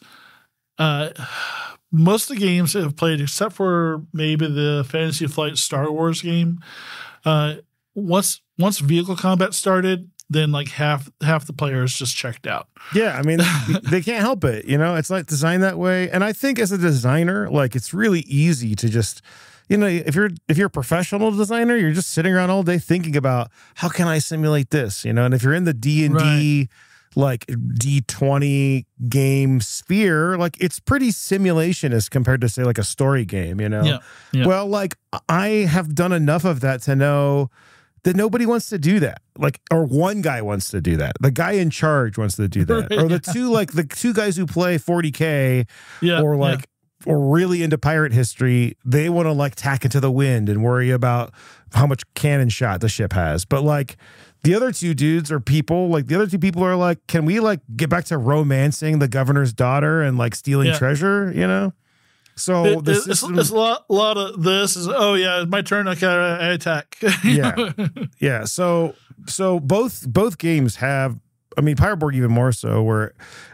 uh, most of the games that I've played, except for maybe the Fantasy Flight Star Wars game, uh, once, once vehicle combat started, then like half, half the players just checked out. Yeah. I mean, they can't help it, you know, it's like designed that way. And I think as a designer, like it's really easy to just, you know, if you're, if you're a professional designer, you're just sitting around all day thinking about how can I simulate this, you know? And if you're in the D and D, like D twenty game sphere, like it's pretty simulation as compared to say like a story game, you know? Yeah, yeah. Well, like I have done enough of that to know that nobody wants to do that. Like, or one guy wants to do that. The guy in charge wants to do that. Right, or the yeah. two, like the two guys who play forty K yeah, or like, yeah. or really into pirate history, they want to like tack into the wind and worry about how much cannon shot the ship has. But like, the other two dudes are people, like the other two people are like, can we like get back to romancing the governor's daughter and like stealing yeah. treasure, you know? So it, the it's, system, it's a lot, a lot of this is, oh yeah, it's my turn. Okay, I attack. yeah. Yeah. So, so both, both games have, I mean, Pirate Borg even more so, where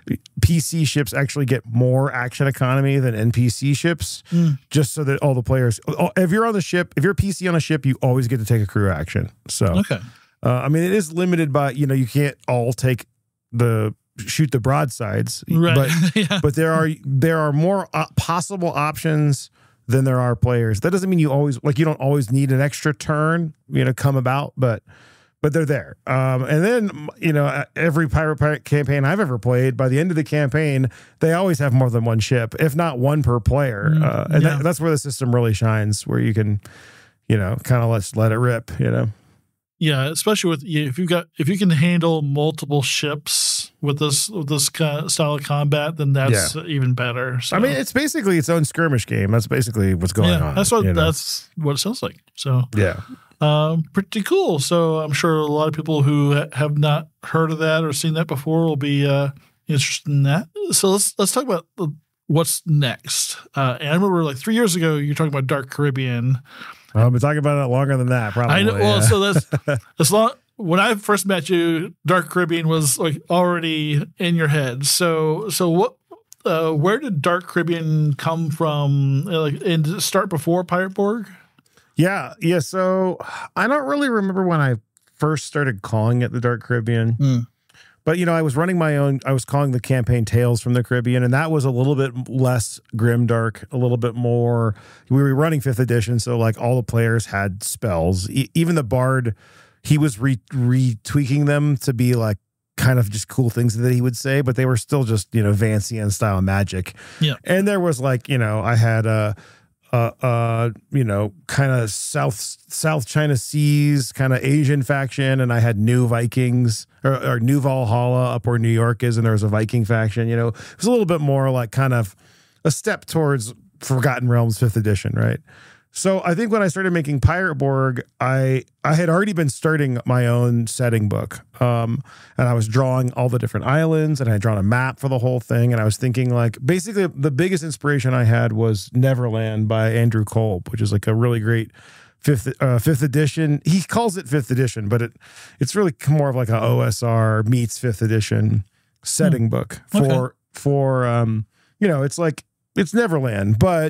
P C ships actually get more action economy than N P C ships, mm. just so that all the players, if you're on the ship, if you're a P C on a ship, you always get to take a crew action. So, okay. Uh, I mean, it is limited by, you know, you can't all take the shoot the broadsides, right. but yeah. but there are there are more uh, possible options than there are players. That doesn't mean you always like you don't always need an extra turn, you know, come about, but but they're there. Um, and then, you know, every pirate, pirate campaign I've ever played, by the end of the campaign, they always have more than one ship, if not one per player. Mm, uh, and yeah. that, that's where the system really shines, where you can, you know, kind of let let it rip, you know. Yeah, especially with if you got if you can handle multiple ships with this with this kind of style of combat, then that's yeah. even better. So. I mean, it's basically its own skirmish game. That's basically what's going yeah, on. That's what you know? that's what it sounds like. So yeah, um, pretty cool. So I'm sure a lot of people who ha- have not heard of that or seen that before will be uh, interested in that. So let's let's talk about the, what's next. Uh, and I remember like three years ago, you were talking about Dark Caribbean. I've been talking about it longer than that, probably. I know. Yeah. Well, so that's as long when I first met you, Dark Caribbean was like already in your head. So, so what? Uh, where did Dark Caribbean come from? Like, and did it start before Pirate Borg? Yeah, yeah. So I don't really remember when I first started calling it the Dark Caribbean. Mm. But, you know, I was running my own, I was calling the campaign Tales from the Caribbean, and that was a little bit less grimdark, a little bit more, we were running fifth edition, so like all the players had spells. E- even the bard, he was re- retweaking them to be like kind of just cool things that he would say, but they were still just, you know, Vancian style magic. Yeah. And there was like, you know, I had a, Uh, uh, you know, kind of South South China Seas, kind of Asian faction, and I had New Vikings or, or New Valhalla up where New York is, and there was a Viking faction. You know, it was a little bit more like kind of a step towards Forgotten Realms fifth edition, right? So I think when I started making Pirate Borg, I I had already been starting my own setting book, um, and I was drawing all the different islands, and I had drawn a map for the whole thing, and I was thinking like basically the biggest inspiration I had was Neverland by Andrew Kolb, which is like a really great fifth uh, fifth edition. He calls it fifth edition, but it it's really more of like a O S R meets fifth edition setting hmm. book for okay. for um, you know, it's like it's Neverland, but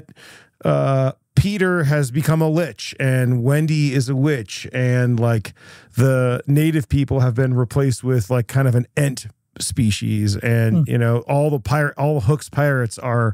uh Peter has become a lich and Wendy is a witch, and like the native people have been replaced with like kind of an Ent species, and hmm. you know, all the pirate all Hook's pirates are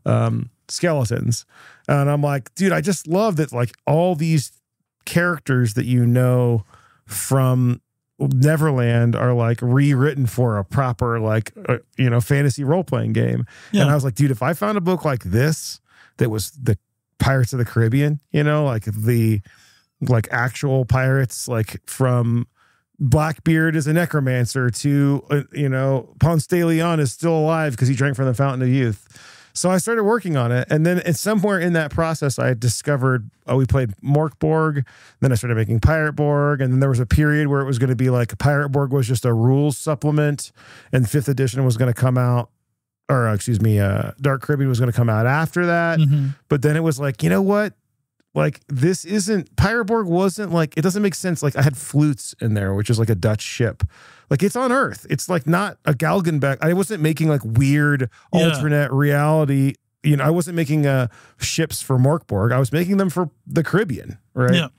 um skeletons. And I'm like, dude, I just love that like all these characters that you know from Neverland are like rewritten for a proper like uh, you know fantasy role playing game. Yeah. And I was like, dude, if I found a book like this that was the Pirates of the Caribbean, you know, like the like actual pirates, like from Blackbeard is a necromancer to uh, you know Ponce de Leon is still alive because he drank from the fountain of youth. So I started working on it, and then at somewhere in that process, I discovered oh, we played Morkborg. Then I started making Pirate Borg, and then there was a period where it was going to be like Pirate Borg was just a rules supplement, and fifth edition was going to come out, or uh, excuse me, uh, Dark Caribbean was going to come out after that. Mm-hmm. But then it was like, you know what? Like this isn't Pirate Borg wasn't like it doesn't make sense. Like I had flutes in there, which is like a Dutch ship. Like it's on Earth. It's like not a Galgenbeck. I wasn't making like weird yeah. alternate reality. You know, I wasn't making uh, ships for Morkborg. I was making them for the Caribbean, right? Yeah.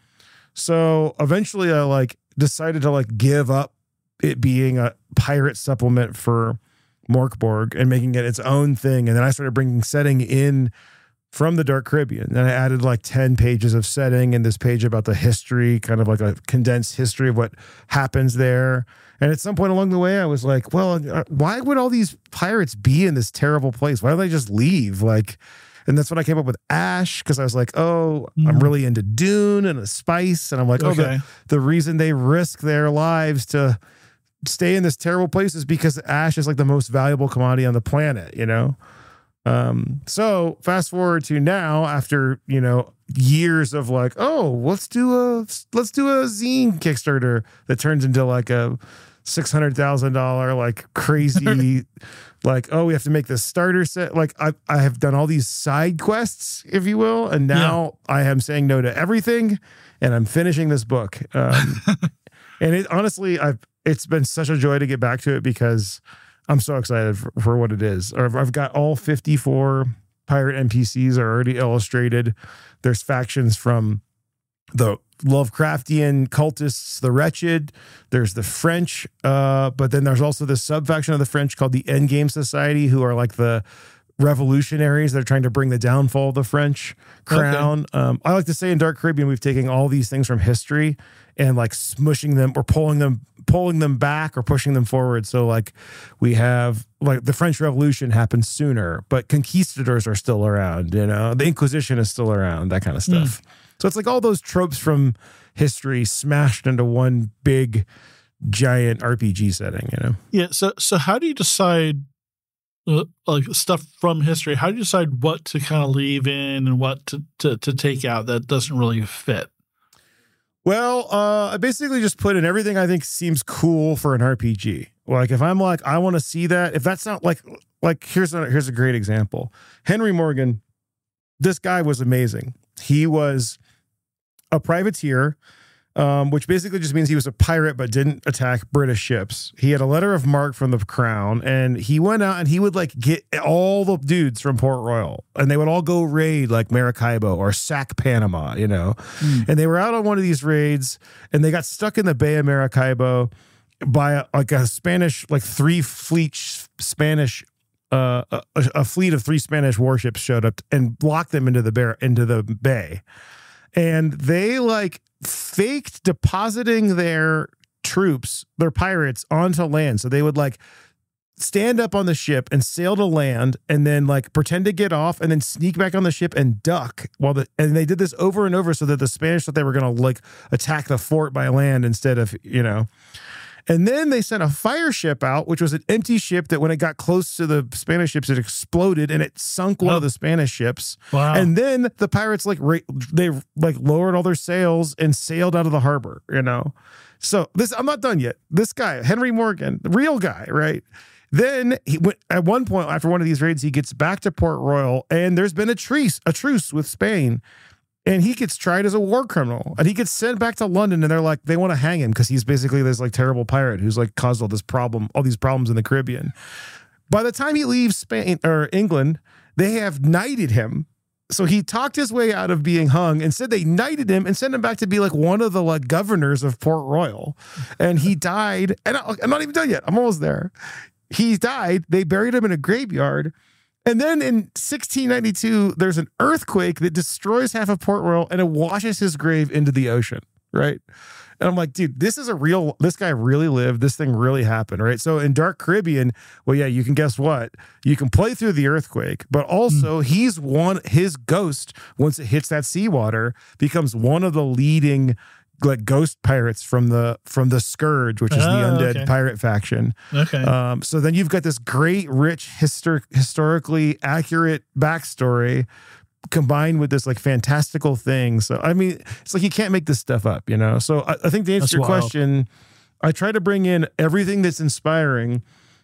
So eventually, I like decided to like give up it being a pirate supplement for Morkborg and making it its own thing. And then I started bringing setting in from the Dark Caribbean. And I added like ten pages of setting and this page about the history, kind of like a condensed history of what happens there. And at some point along the way, I was like, well, why would all these pirates be in this terrible place? Why don't they just leave? Like, and that's when I came up with Ash, because I was like, oh, mm. I'm really into Dune and a spice. And I'm like, okay. oh, the, the reason they risk their lives to stay in this terrible place is because Ash is like the most valuable commodity on the planet, you know? Um, so fast forward to now, after, you know, years of like, oh, let's do a, let's do a zine Kickstarter that turns into like a six hundred thousand dollars, like crazy, like, oh, we have to make this starter set. Like I, I have done all these side quests, if you will. And now yeah. I am saying no to everything and I'm finishing this book. Um, and it honestly, I've, it's been such a joy to get back to it because I'm so excited for, for what it is. I've got all fifty-four pirate N P Cs are already illustrated. There's factions from the Lovecraftian cultists, the Wretched. There's the French, uh, but then there's also this sub-faction of the French called the Endgame Society, who are like the revolutionaries that are trying to bring the downfall of the French crown. Okay. Um, I like to say in Dark Caribbean, we've taken all these things from history and like smushing them or pulling them, pulling them back or pushing them forward. So like we have like the French Revolution happened sooner, but conquistadors are still around, you know, the Inquisition is still around, that kind of stuff. Mm. So it's like all those tropes from history smashed into one big giant R P G setting, you know? Yeah. So, so how do you decide uh, like stuff from history? How do you decide what to kind of leave in and what to, to, to take out that doesn't really fit? Well, uh, I basically just put in everything I think seems cool for an R P G. Like if I'm like, I want to see that, if that's not like, like here's a, here's a great example. Henry Morgan, this guy was amazing. He was a privateer, um, which basically just means he was a pirate but didn't attack British ships. He had a letter of marque from the crown, and he went out and he would like get all the dudes from Port Royal, and they would all go raid like Maracaibo or sack Panama, you know. Mm. And they were out on one of these raids, and they got stuck in the Bay of Maracaibo by a, like a Spanish, like three fleet Spanish. Uh, a, a fleet of three Spanish warships showed up and blocked them into the bear into the bay. And they like faked depositing their troops, their pirates, onto land. So they would like stand up on the ship and sail to land and then like pretend to get off and then sneak back on the ship and duck while the, and they did this over and over so that the Spanish thought they were going to like attack the fort by land instead of, you know. And then they sent a fire ship out, which was an empty ship that when it got close to the Spanish ships, it exploded and it sunk one oh. of the Spanish ships. Wow. And then the pirates like ra- they like lowered all their sails and sailed out of the harbor, you know? So this, I'm not done yet. This guy, Henry Morgan, the real guy, right? Then he went at one point after one of these raids, he gets back to Port Royal and there's been a truce, a truce with Spain. And he gets tried as a war criminal and he gets sent back to London and they're like, they want to hang him because he's basically this like terrible pirate who's like caused all this problem, all these problems in the Caribbean. By the time he leaves Spain or England, they have knighted him. So he talked his way out of being hung and said they knighted him and sent him back to be like one of the like governors of Port Royal. And he died. And I, I'm not even done yet. I'm almost there. He died. They buried him in a graveyard. And then in sixteen ninety-two, there's an earthquake that destroys half of Port Royal and it washes his grave into the ocean. right? And I'm like, dude, this is a real, this guy really lived. This thing really happened, right? So in Dark Caribbean, well, yeah, you can guess what? You can play through the earthquake, but also mm. he's one, his ghost, once it hits that seawater, becomes one of the leading like ghost pirates from the from the Scourge, which is oh, the undead okay. pirate faction. Okay. Um, so then you've got this great, rich, histor- historically accurate backstory combined with this like fantastical thing. So I mean, it's like you can't make this stuff up, you know. So I, I think to answer that's your wild. question, I try to bring in everything that's inspiring,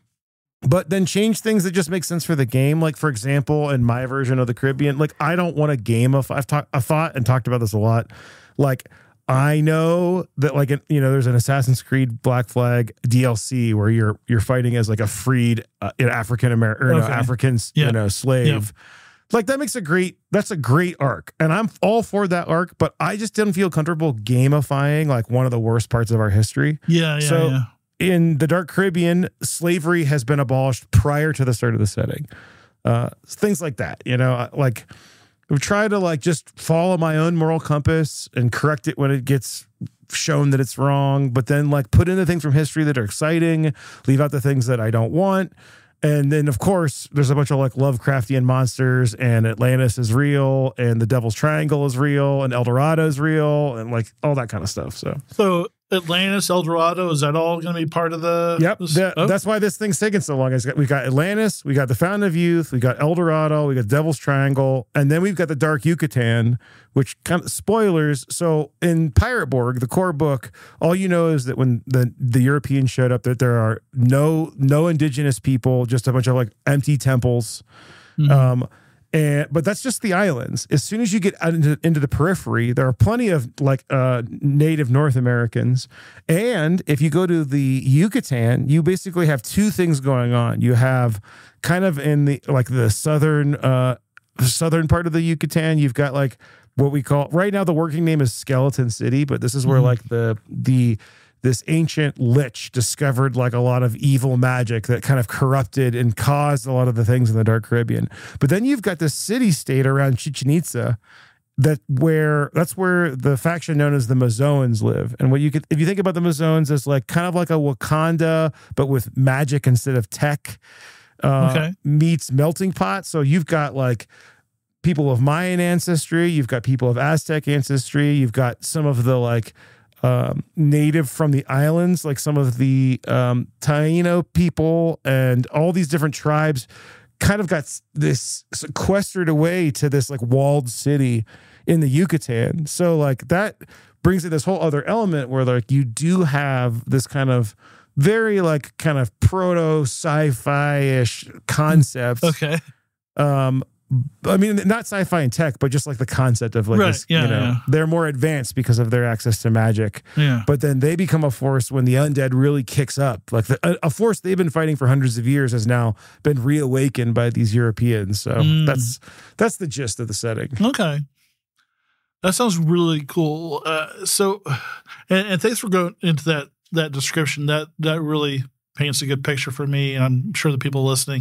but then change things that just make sense for the game. Like for example, in my version of the Caribbean, like I don't want a game of I've talked I thought and talked about this a lot, like. I know that, like, you know, there's an Assassin's Creed Black Flag D L C where you're you're fighting as like a freed uh, African American, or okay. no, African, yeah. you know, slave. Yeah. Like that makes a great. That's a great arc, and I'm all for that arc. But I just didn't feel comfortable gamifying like one of the worst parts of our history. Yeah, yeah. So yeah. in the Dark Caribbean, slavery has been abolished prior to the start of the setting. Uh, things like that, you know, like. I've tried to like just follow my own moral compass and correct it when it gets shown that it's wrong, but then like put in the things from history that are exciting, leave out the things that I don't want. And then of course there's a bunch of like Lovecraftian monsters, and Atlantis is real, and the Devil's Triangle is real, and El Dorado is real, and like all that kind of stuff. So, so Atlantis, El Dorado, is that all going to be part of the? Yep. This, the, oh. That's why this thing's taking so long. We got Atlantis, we got the Fountain of Youth, we got El Dorado, we got Devil's Triangle, and then we've got the Dark Yucatan, which kind of spoilers. So in Pirate Borg, the core book, all you know is that when the, the Europeans showed up, that there are no no indigenous people, just a bunch of like empty temples. Mm-hmm. Um, And, but that's just the islands. As soon as you get out into, into the periphery, there are plenty of like uh, native North Americans. And if you go to the Yucatan, you basically have two things going on. You have kind of in the like the southern uh, southern part of the Yucatan, you've got like what we call right now the working name is Skeleton City, but this is where mm-hmm. like the the this ancient lich discovered like a lot of evil magic that kind of corrupted and caused a lot of the things in the Dark Caribbean. But then you've got this city state around Chichen Itza that where that's where the faction known as the Mazoans live. And what you could, if you think about the Mazoans as like kind of like a Wakanda, but with magic instead of tech, uh, okay. meets melting pot. So you've got like people of Mayan ancestry, you've got people of Aztec ancestry, you've got some of the like, Um, native from the islands, like some of the um, Taino people and all these different tribes kind of got this sequestered away to this like walled city in the Yucatan. So like that brings in this whole other element where like you do have this kind of very like kind of proto sci-fi-ish concept. Okay. Um, I mean, not sci-fi and tech, but just like the concept of like right. this, yeah, you know, yeah. they're more advanced because of their access to magic. Yeah. But then they become a force when the undead really kicks up. Like the, a, a force they've been fighting for hundreds of years has now been reawakened by these Europeans. So mm. that's that's the gist of the setting. Okay. That sounds really cool. Uh, so, and, and thanks for going into that that description. That that really paints a good picture for me, and I'm sure the people listening.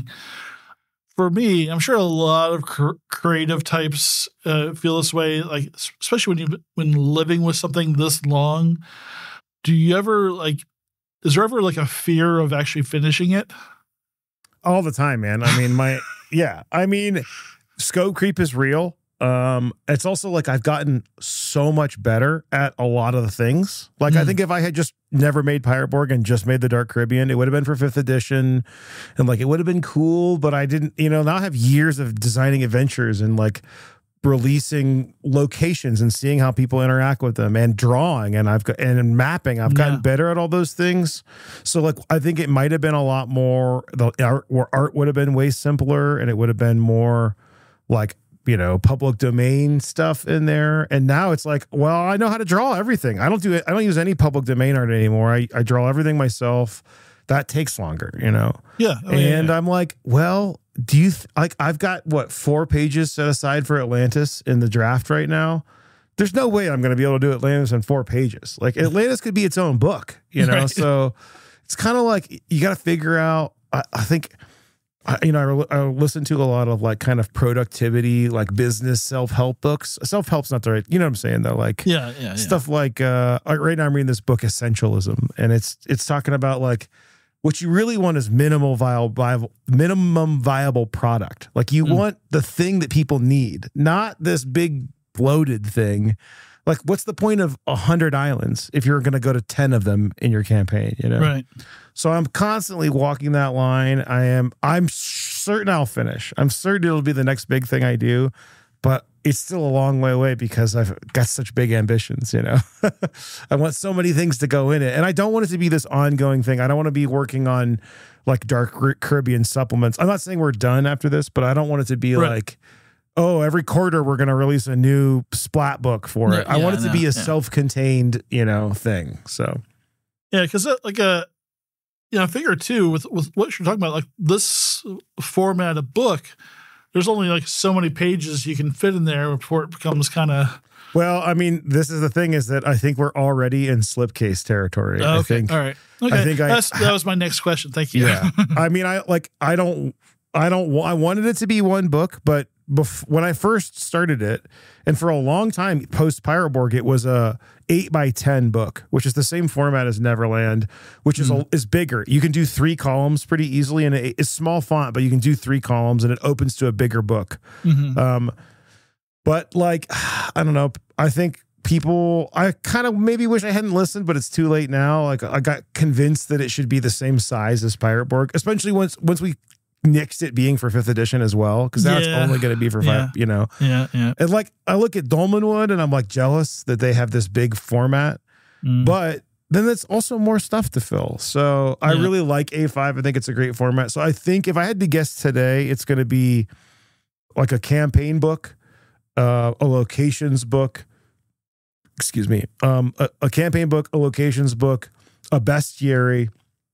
For me, I'm sure a lot of cr- creative types uh, feel this way. Like, especially when you when living with something this long. Do you ever like? Is there ever like a fear of actually finishing it? All the time, man. I mean, my yeah. I mean, scope creep is real. Um, it's also like I've gotten so much better at a lot of the things. Like mm. I think if I had just never made Pirate Borg and just made the Dark Caribbean, it would have been for fifth edition, and like it would have been cool. But I didn't, you know. Now I have years of designing adventures and like releasing locations and seeing how people interact with them, and drawing, and I've got and mapping. I've gotten yeah. better at all those things. So like I think it might have been a lot more. The art, where art would have been way simpler, and it would have been more like, you know, public domain stuff in there. And now it's like, well, I know how to draw everything. I don't do it. I don't use any public domain art anymore. I, I draw everything myself. That takes longer, you know? Yeah. Oh, and yeah, yeah. I'm like, well, do you th- like, I've got what, four pages set aside for Atlantis in the draft right now. There's no way I'm going to be able to do Atlantis in four pages. Like Atlantis could be its own book, you know? Right. So it's kind of like, you got to figure out, I, I think, I, you know, I, I listen to a lot of like kind of productivity, like business self-help books. Self-help's not the right, you know what I'm saying though? Like yeah, yeah, yeah. stuff like, uh, right now I'm reading this book, Essentialism, and it's, it's talking about like, what you really want is minimal viable, viable minimum viable product. Like you mm. want the thing that people need, not this big bloated thing. Like, what's the point of a hundred islands if you're going to go to ten of them in your campaign? You know, right? So I'm constantly walking that line. I am. I'm certain I'll finish. I'm certain it'll be the next big thing I do, but it's still a long way away because I've got such big ambitions. You know, I want so many things to go in it, and I don't want it to be this ongoing thing. I don't want to be working on like Dark Caribbean supplements. I'm not saying we're done after this, but I don't want it to be right. like, oh, every quarter we're going to release a new splat book for it. Yeah, I want it to no, be a yeah. self-contained, you know, thing. So, yeah, because like a, you know, I figure too with with what you're talking about, like this format of book, there's only like so many pages you can fit in there before it becomes kind of. Well, I mean, this is the thing is that I think we're already in slipcase territory. Okay, I think, all right. Okay, I think I, That's, that was my next question. Thank you. Yeah, I mean, I like, I don't, I don't, I wanted it to be one book, but bef- when I first started it, and for a long time post Pyroborg, it was a eight by ten book, which is the same format as Neverland, which is mm. a, is bigger. You can do three columns pretty easily, and it, it's small font, but you can do three columns, and it opens to a bigger book. Mm-hmm. Um, but like, I don't know. I think people, I kind of maybe wish I hadn't listened, but it's too late now. Like I got convinced that it should be the same size as Pyroborg, especially once once we nixed it being for fifth edition as well, because now yeah. it's only going to be for five, yeah. you know. Yeah, yeah. And like I look at Dolmenwood and I'm like jealous that they have this big format, mm. but then it's also more stuff to fill. So I yeah. really like A five. I think it's a great format. So I think if I had to guess today, it's going to be like a campaign book, uh, a locations book, excuse me, um, a, a campaign book, a locations book, a bestiary,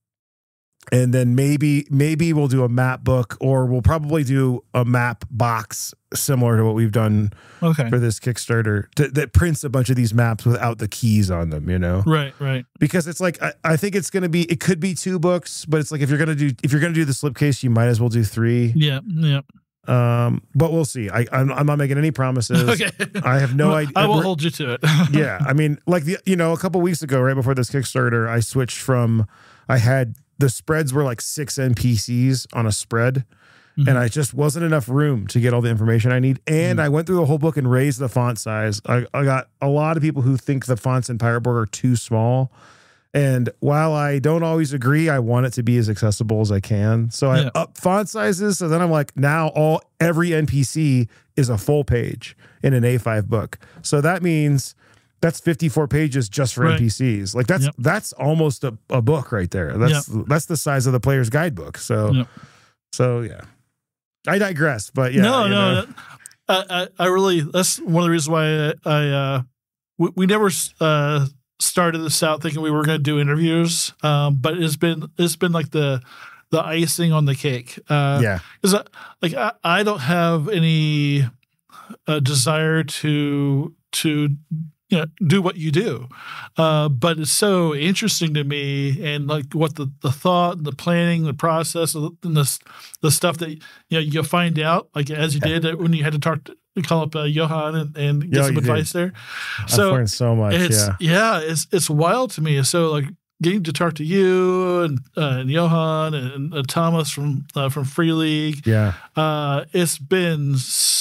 and then maybe maybe we'll do a map book, or we'll probably do a map box similar to what we've done okay. for this Kickstarter to, that prints a bunch of these maps without the keys on them, you know? Right, right. Because it's like I, I think it's going to be it could be two books, but it's like if you're going to do if you're going to do the slipcase, you might as well do three. Yeah, yeah. Um, but we'll see. I I'm, I'm not making any promises. Okay. I have no well, idea. I will We're, hold you to it. Yeah, I mean, like the you know, a couple weeks ago, right before this Kickstarter, I switched from I had the spreads were like six N P Cs on a spread, mm-hmm. and I just wasn't enough room to get all the information I need. And mm-hmm. I went through the whole book and raised the font size. I, I got a lot of people who think the fonts in Pyroborg are too small. And while I don't always agree, I want it to be as accessible as I can. So I yeah. up font sizes. So then I'm like, now all every N P C is a full page in an A five book. So that means that's fifty-four pages just for right. N P Cs. Like that's yep. that's almost a, a book right there. That's yep. that's the size of the player's guidebook. So yep. so yeah, I digress. But yeah, no, you no, know. I, I I really that's one of the reasons why I, I uh we, we never uh. started this out thinking we were going to do interviews, um, but it's been it's been like the the icing on the cake. Uh, yeah, because like I, I don't have any uh, desire to to you know do what you do, uh, but it's so interesting to me, and like what the, the thought, and the planning, the process, and the the stuff that you know you find out like as you did when you had to talk to. We call up uh, Johan and, and get Yo, some advice did. there. So I've learned so much. It's, yeah, yeah, it's it's wild to me. So like getting to talk to you and uh, and Johan and, and uh, Thomas from uh, from Free League. Yeah, uh, it's been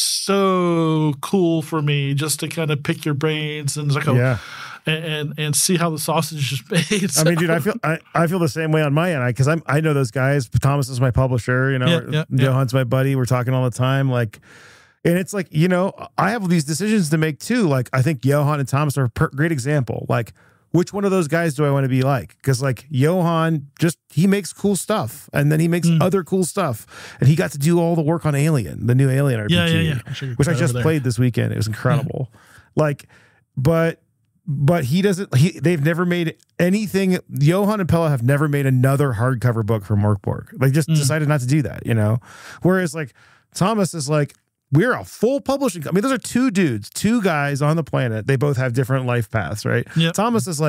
so cool for me just to kind of pick your brains and like a, yeah. And, and and see how the sausage is made. So. I mean, dude, I feel I, I feel the same way on my end because I'm I know those guys. Thomas is my publisher. You know, yeah, yeah, Johan's yeah. my buddy. We're talking all the time. Like. And it's like, you know, I have these decisions to make too. Like, I think Johan and Thomas are a per- great example. Like, which one of those guys do I want to be like? Because, like, Johan just, he makes cool stuff. And then he makes mm. other cool stuff. And he got to do all the work on Alien, the new Alien R P G, yeah, yeah, yeah. Sure, which I just played this weekend. It was incredible. Yeah. Like, but, but he doesn't, he, they've never made anything. Johan and Pella have never made another hardcover book for Morkborg. They just mm. decided not to do that, you know? Whereas, like, Thomas is like, we're a full publishing. I mean, those are two dudes, two guys on the planet. They both have different life paths, right? Yep. Thomas is like,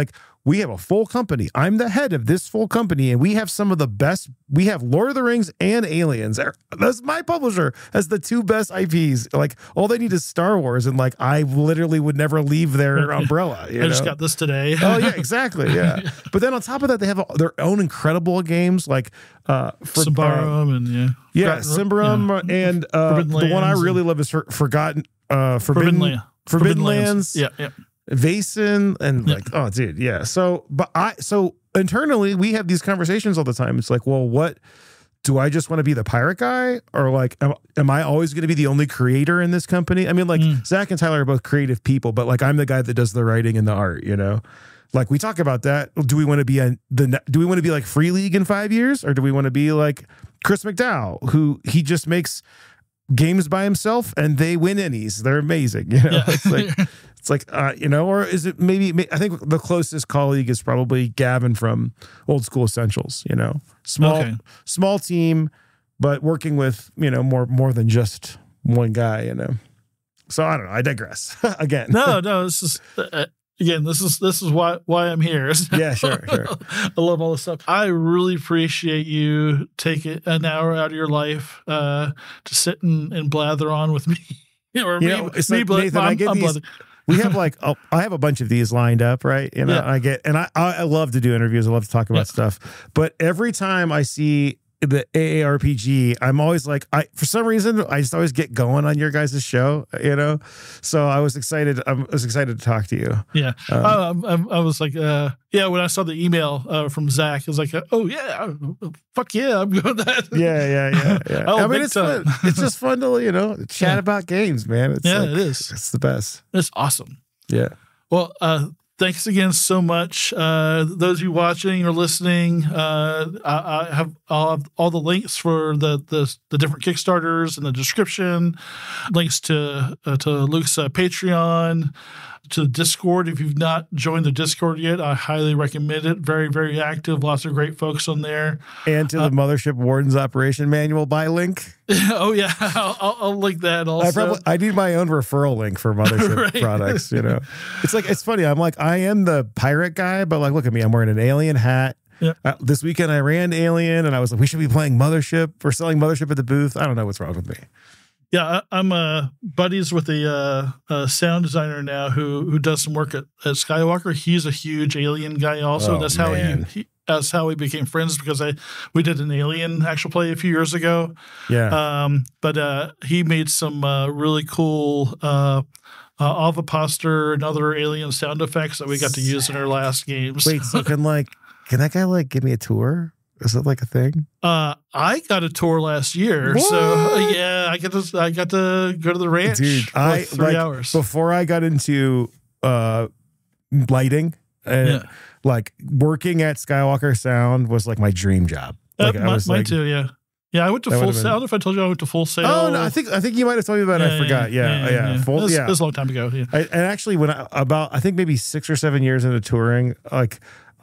we have a full company. I'm the head of this full company, and we have some of the best. We have Lord of the Rings and Aliens. That's my publisher has the two best I Ps. Like all they need is Star Wars, and like I literally would never leave their umbrella. You I know? just got this today. Oh yeah, exactly. Yeah, but then on top of that, they have their own incredible games like uh, for, Symbaroum uh, and yeah, yeah, Symbaroum yeah. and uh, the one I really love is for, Forgotten, uh, Forbidden, Forbidden, Land. Forbidden, Forbidden Lands. Lands. Yeah, yeah. Vaesen and like, yeah. oh, dude, yeah. So, but I, so internally, we have these conversations all the time. It's like, well, what do I just want to be the pirate guy, or like, am, am I always going to be the only creator in this company? I mean, like, mm. Zach and Tyler are both creative people, but like, I'm the guy that does the writing and the art. You know, like we talk about that. Do we want to be a the? Do we want to be like Free League in five years, or do we want to be like Chris McDowell, who he just makes games by himself and they win innies? They're amazing. You know, yeah. It's like. It's like, uh, you know, or is it maybe, I think the closest colleague is probably Gavin from Old School Essentials, you know, small, okay. small team, but working with, you know, more, more than just one guy, you know? So I don't know. I digress again. No, no, this is, uh, again, this is, this is why, why I'm here. Yeah, sure, sure. I love all this stuff. I really appreciate you taking an hour out of your life uh, to sit and, and blather on with me. or you me, know, it's me like, bla- Nathan, I'm, I get I'm these, we have like, oh, I have a bunch of these lined up, right? You know, yeah. I get, and I, I love to do interviews. I love to talk about yeah. stuff. But every time I see the A A R P G, I'm always like, I, for some reason, I just always get going on your guys' show, you know? So I was excited. I was excited to talk to you. Yeah. Um, I, I was like, uh, yeah, when I saw the email uh, from Zach, I was like, oh, yeah, fuck yeah, I'm doing that. Yeah, yeah, yeah. yeah. oh, I mean, it's fun. It's just fun to, you know, chat yeah. about games, man. It's yeah, like, it is. It's the best. It's awesome. Yeah. Well, uh, thanks again so much. Uh, those of you watching or listening, uh, I, I have all, all the links for the, the the different Kickstarters in the description, links to uh, to Luke's uh, Patreon, to the Discord. If you've not joined the Discord yet, I highly recommend it. Very, very active. Lots of great folks on there. And to the uh, Mothership Warden's Operation Manual buy link. Oh, yeah. I'll, I'll, I'll link that also. I, probably, I need my own referral link for Mothership right. products, you know. It's like, it's funny. I'm like, I am the pirate guy, but like, look at me. I'm wearing an alien hat. Yeah. Uh, this weekend I ran Alien, and I was like, we should be playing Mothership. We're selling Mothership at the booth. I don't know what's wrong with me. Yeah, I, I'm uh, buddies with a, uh, a sound designer now who who does some work at, at Skywalker. He's a huge Alien guy also. Oh, that's how man. he, he that's how we became friends, because I we did an Alien actual play a few years ago. Yeah. Um, but uh, he made some uh, really cool uh, uh, Avaposter and other Alien sound effects that we got to use in our last games. Wait, so can like can that guy like give me a tour? Is it like a thing? Uh, I got a tour last year, what? so uh, yeah, I got to I got to go to the ranch. Dude, for I like three like, hours before I got into uh, lighting and yeah. like working at Skywalker Sound was like my dream job. Like, uh, I my, was mine like, too. Yeah, yeah. I went to Full been... Sail. If I told you I went to Full Sail. Oh no, I think I think you might have told me about. Yeah, it. I forgot. Yeah, yeah. yeah, yeah. yeah. Full, it, was, yeah. it was a long time ago. Yeah. I, and actually, when I about I think maybe six or seven years into touring, like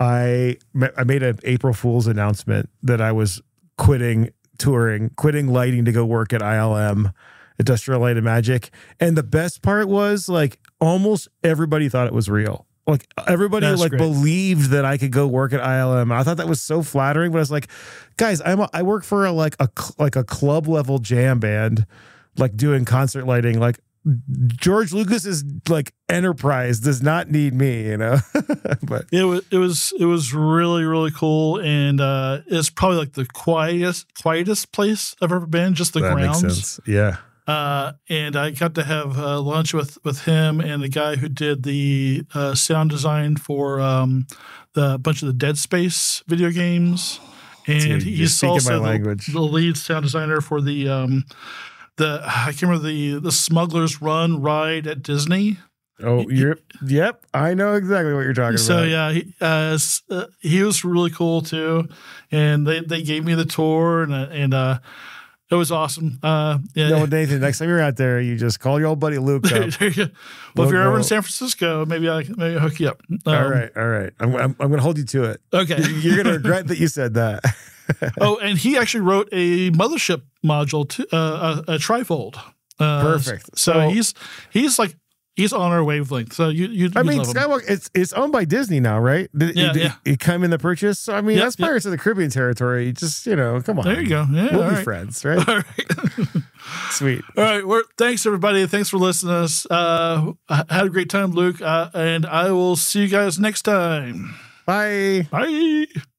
I I made an April Fool's announcement that I was quitting touring, quitting lighting to go work at I L M, Industrial Light and Magic. And the best part was like almost everybody thought it was real. Like everybody That's like great. believed that I could go work at I L M. I thought that was so flattering, but I was like, guys, I'm a, I work for a, like a like a club level jam band, like doing concert lighting. Like George Lucas's like enterprise does not need me, you know. But it was it was it was really really cool, and uh, it's probably like the quietest quietest place I've ever been. Just the that grounds. makes sense. Yeah. Uh, and I got to have uh, lunch with, with him and the guy who did the uh, sound design for um, the bunch of the Dead Space video games. And Dude, he's also my the, the lead sound designer for the um, the I can't remember the the Smuggler's Run ride at Disney. Oh, you're yep. I know exactly what you're talking so, about. So yeah, he, uh, uh, he was really cool too, and they, they gave me the tour and uh, and. Uh, It was awesome. Uh, yeah. No, Nathan, next time you're out there, you just call your old buddy Luke up. well, we'll, if you're go. ever in San Francisco, maybe I maybe I'll hook you up. Um, all right, all right. I'm, I'm, I'm going to hold you to it. Okay. You're going to regret that you said that. Oh, and he actually wrote a Mothership module, to, uh, a, a trifold. Uh, Perfect. So, so he's he's like he's on our wavelength. So you, you. I you mean, love him. Skywalker. It's it's owned by Disney now, right? Did, Yeah, it, did yeah. it come in the purchase? So I mean, Yep, that's Pirates of the Caribbean territory. Just you know, come on. There you go. Yeah, we'll all be right. friends, right? All right. Sweet. All right. We're, thanks, everybody. Thanks for listening to us. Uh, I had a great time, Luke, uh, and I will see you guys next time. Bye. Bye.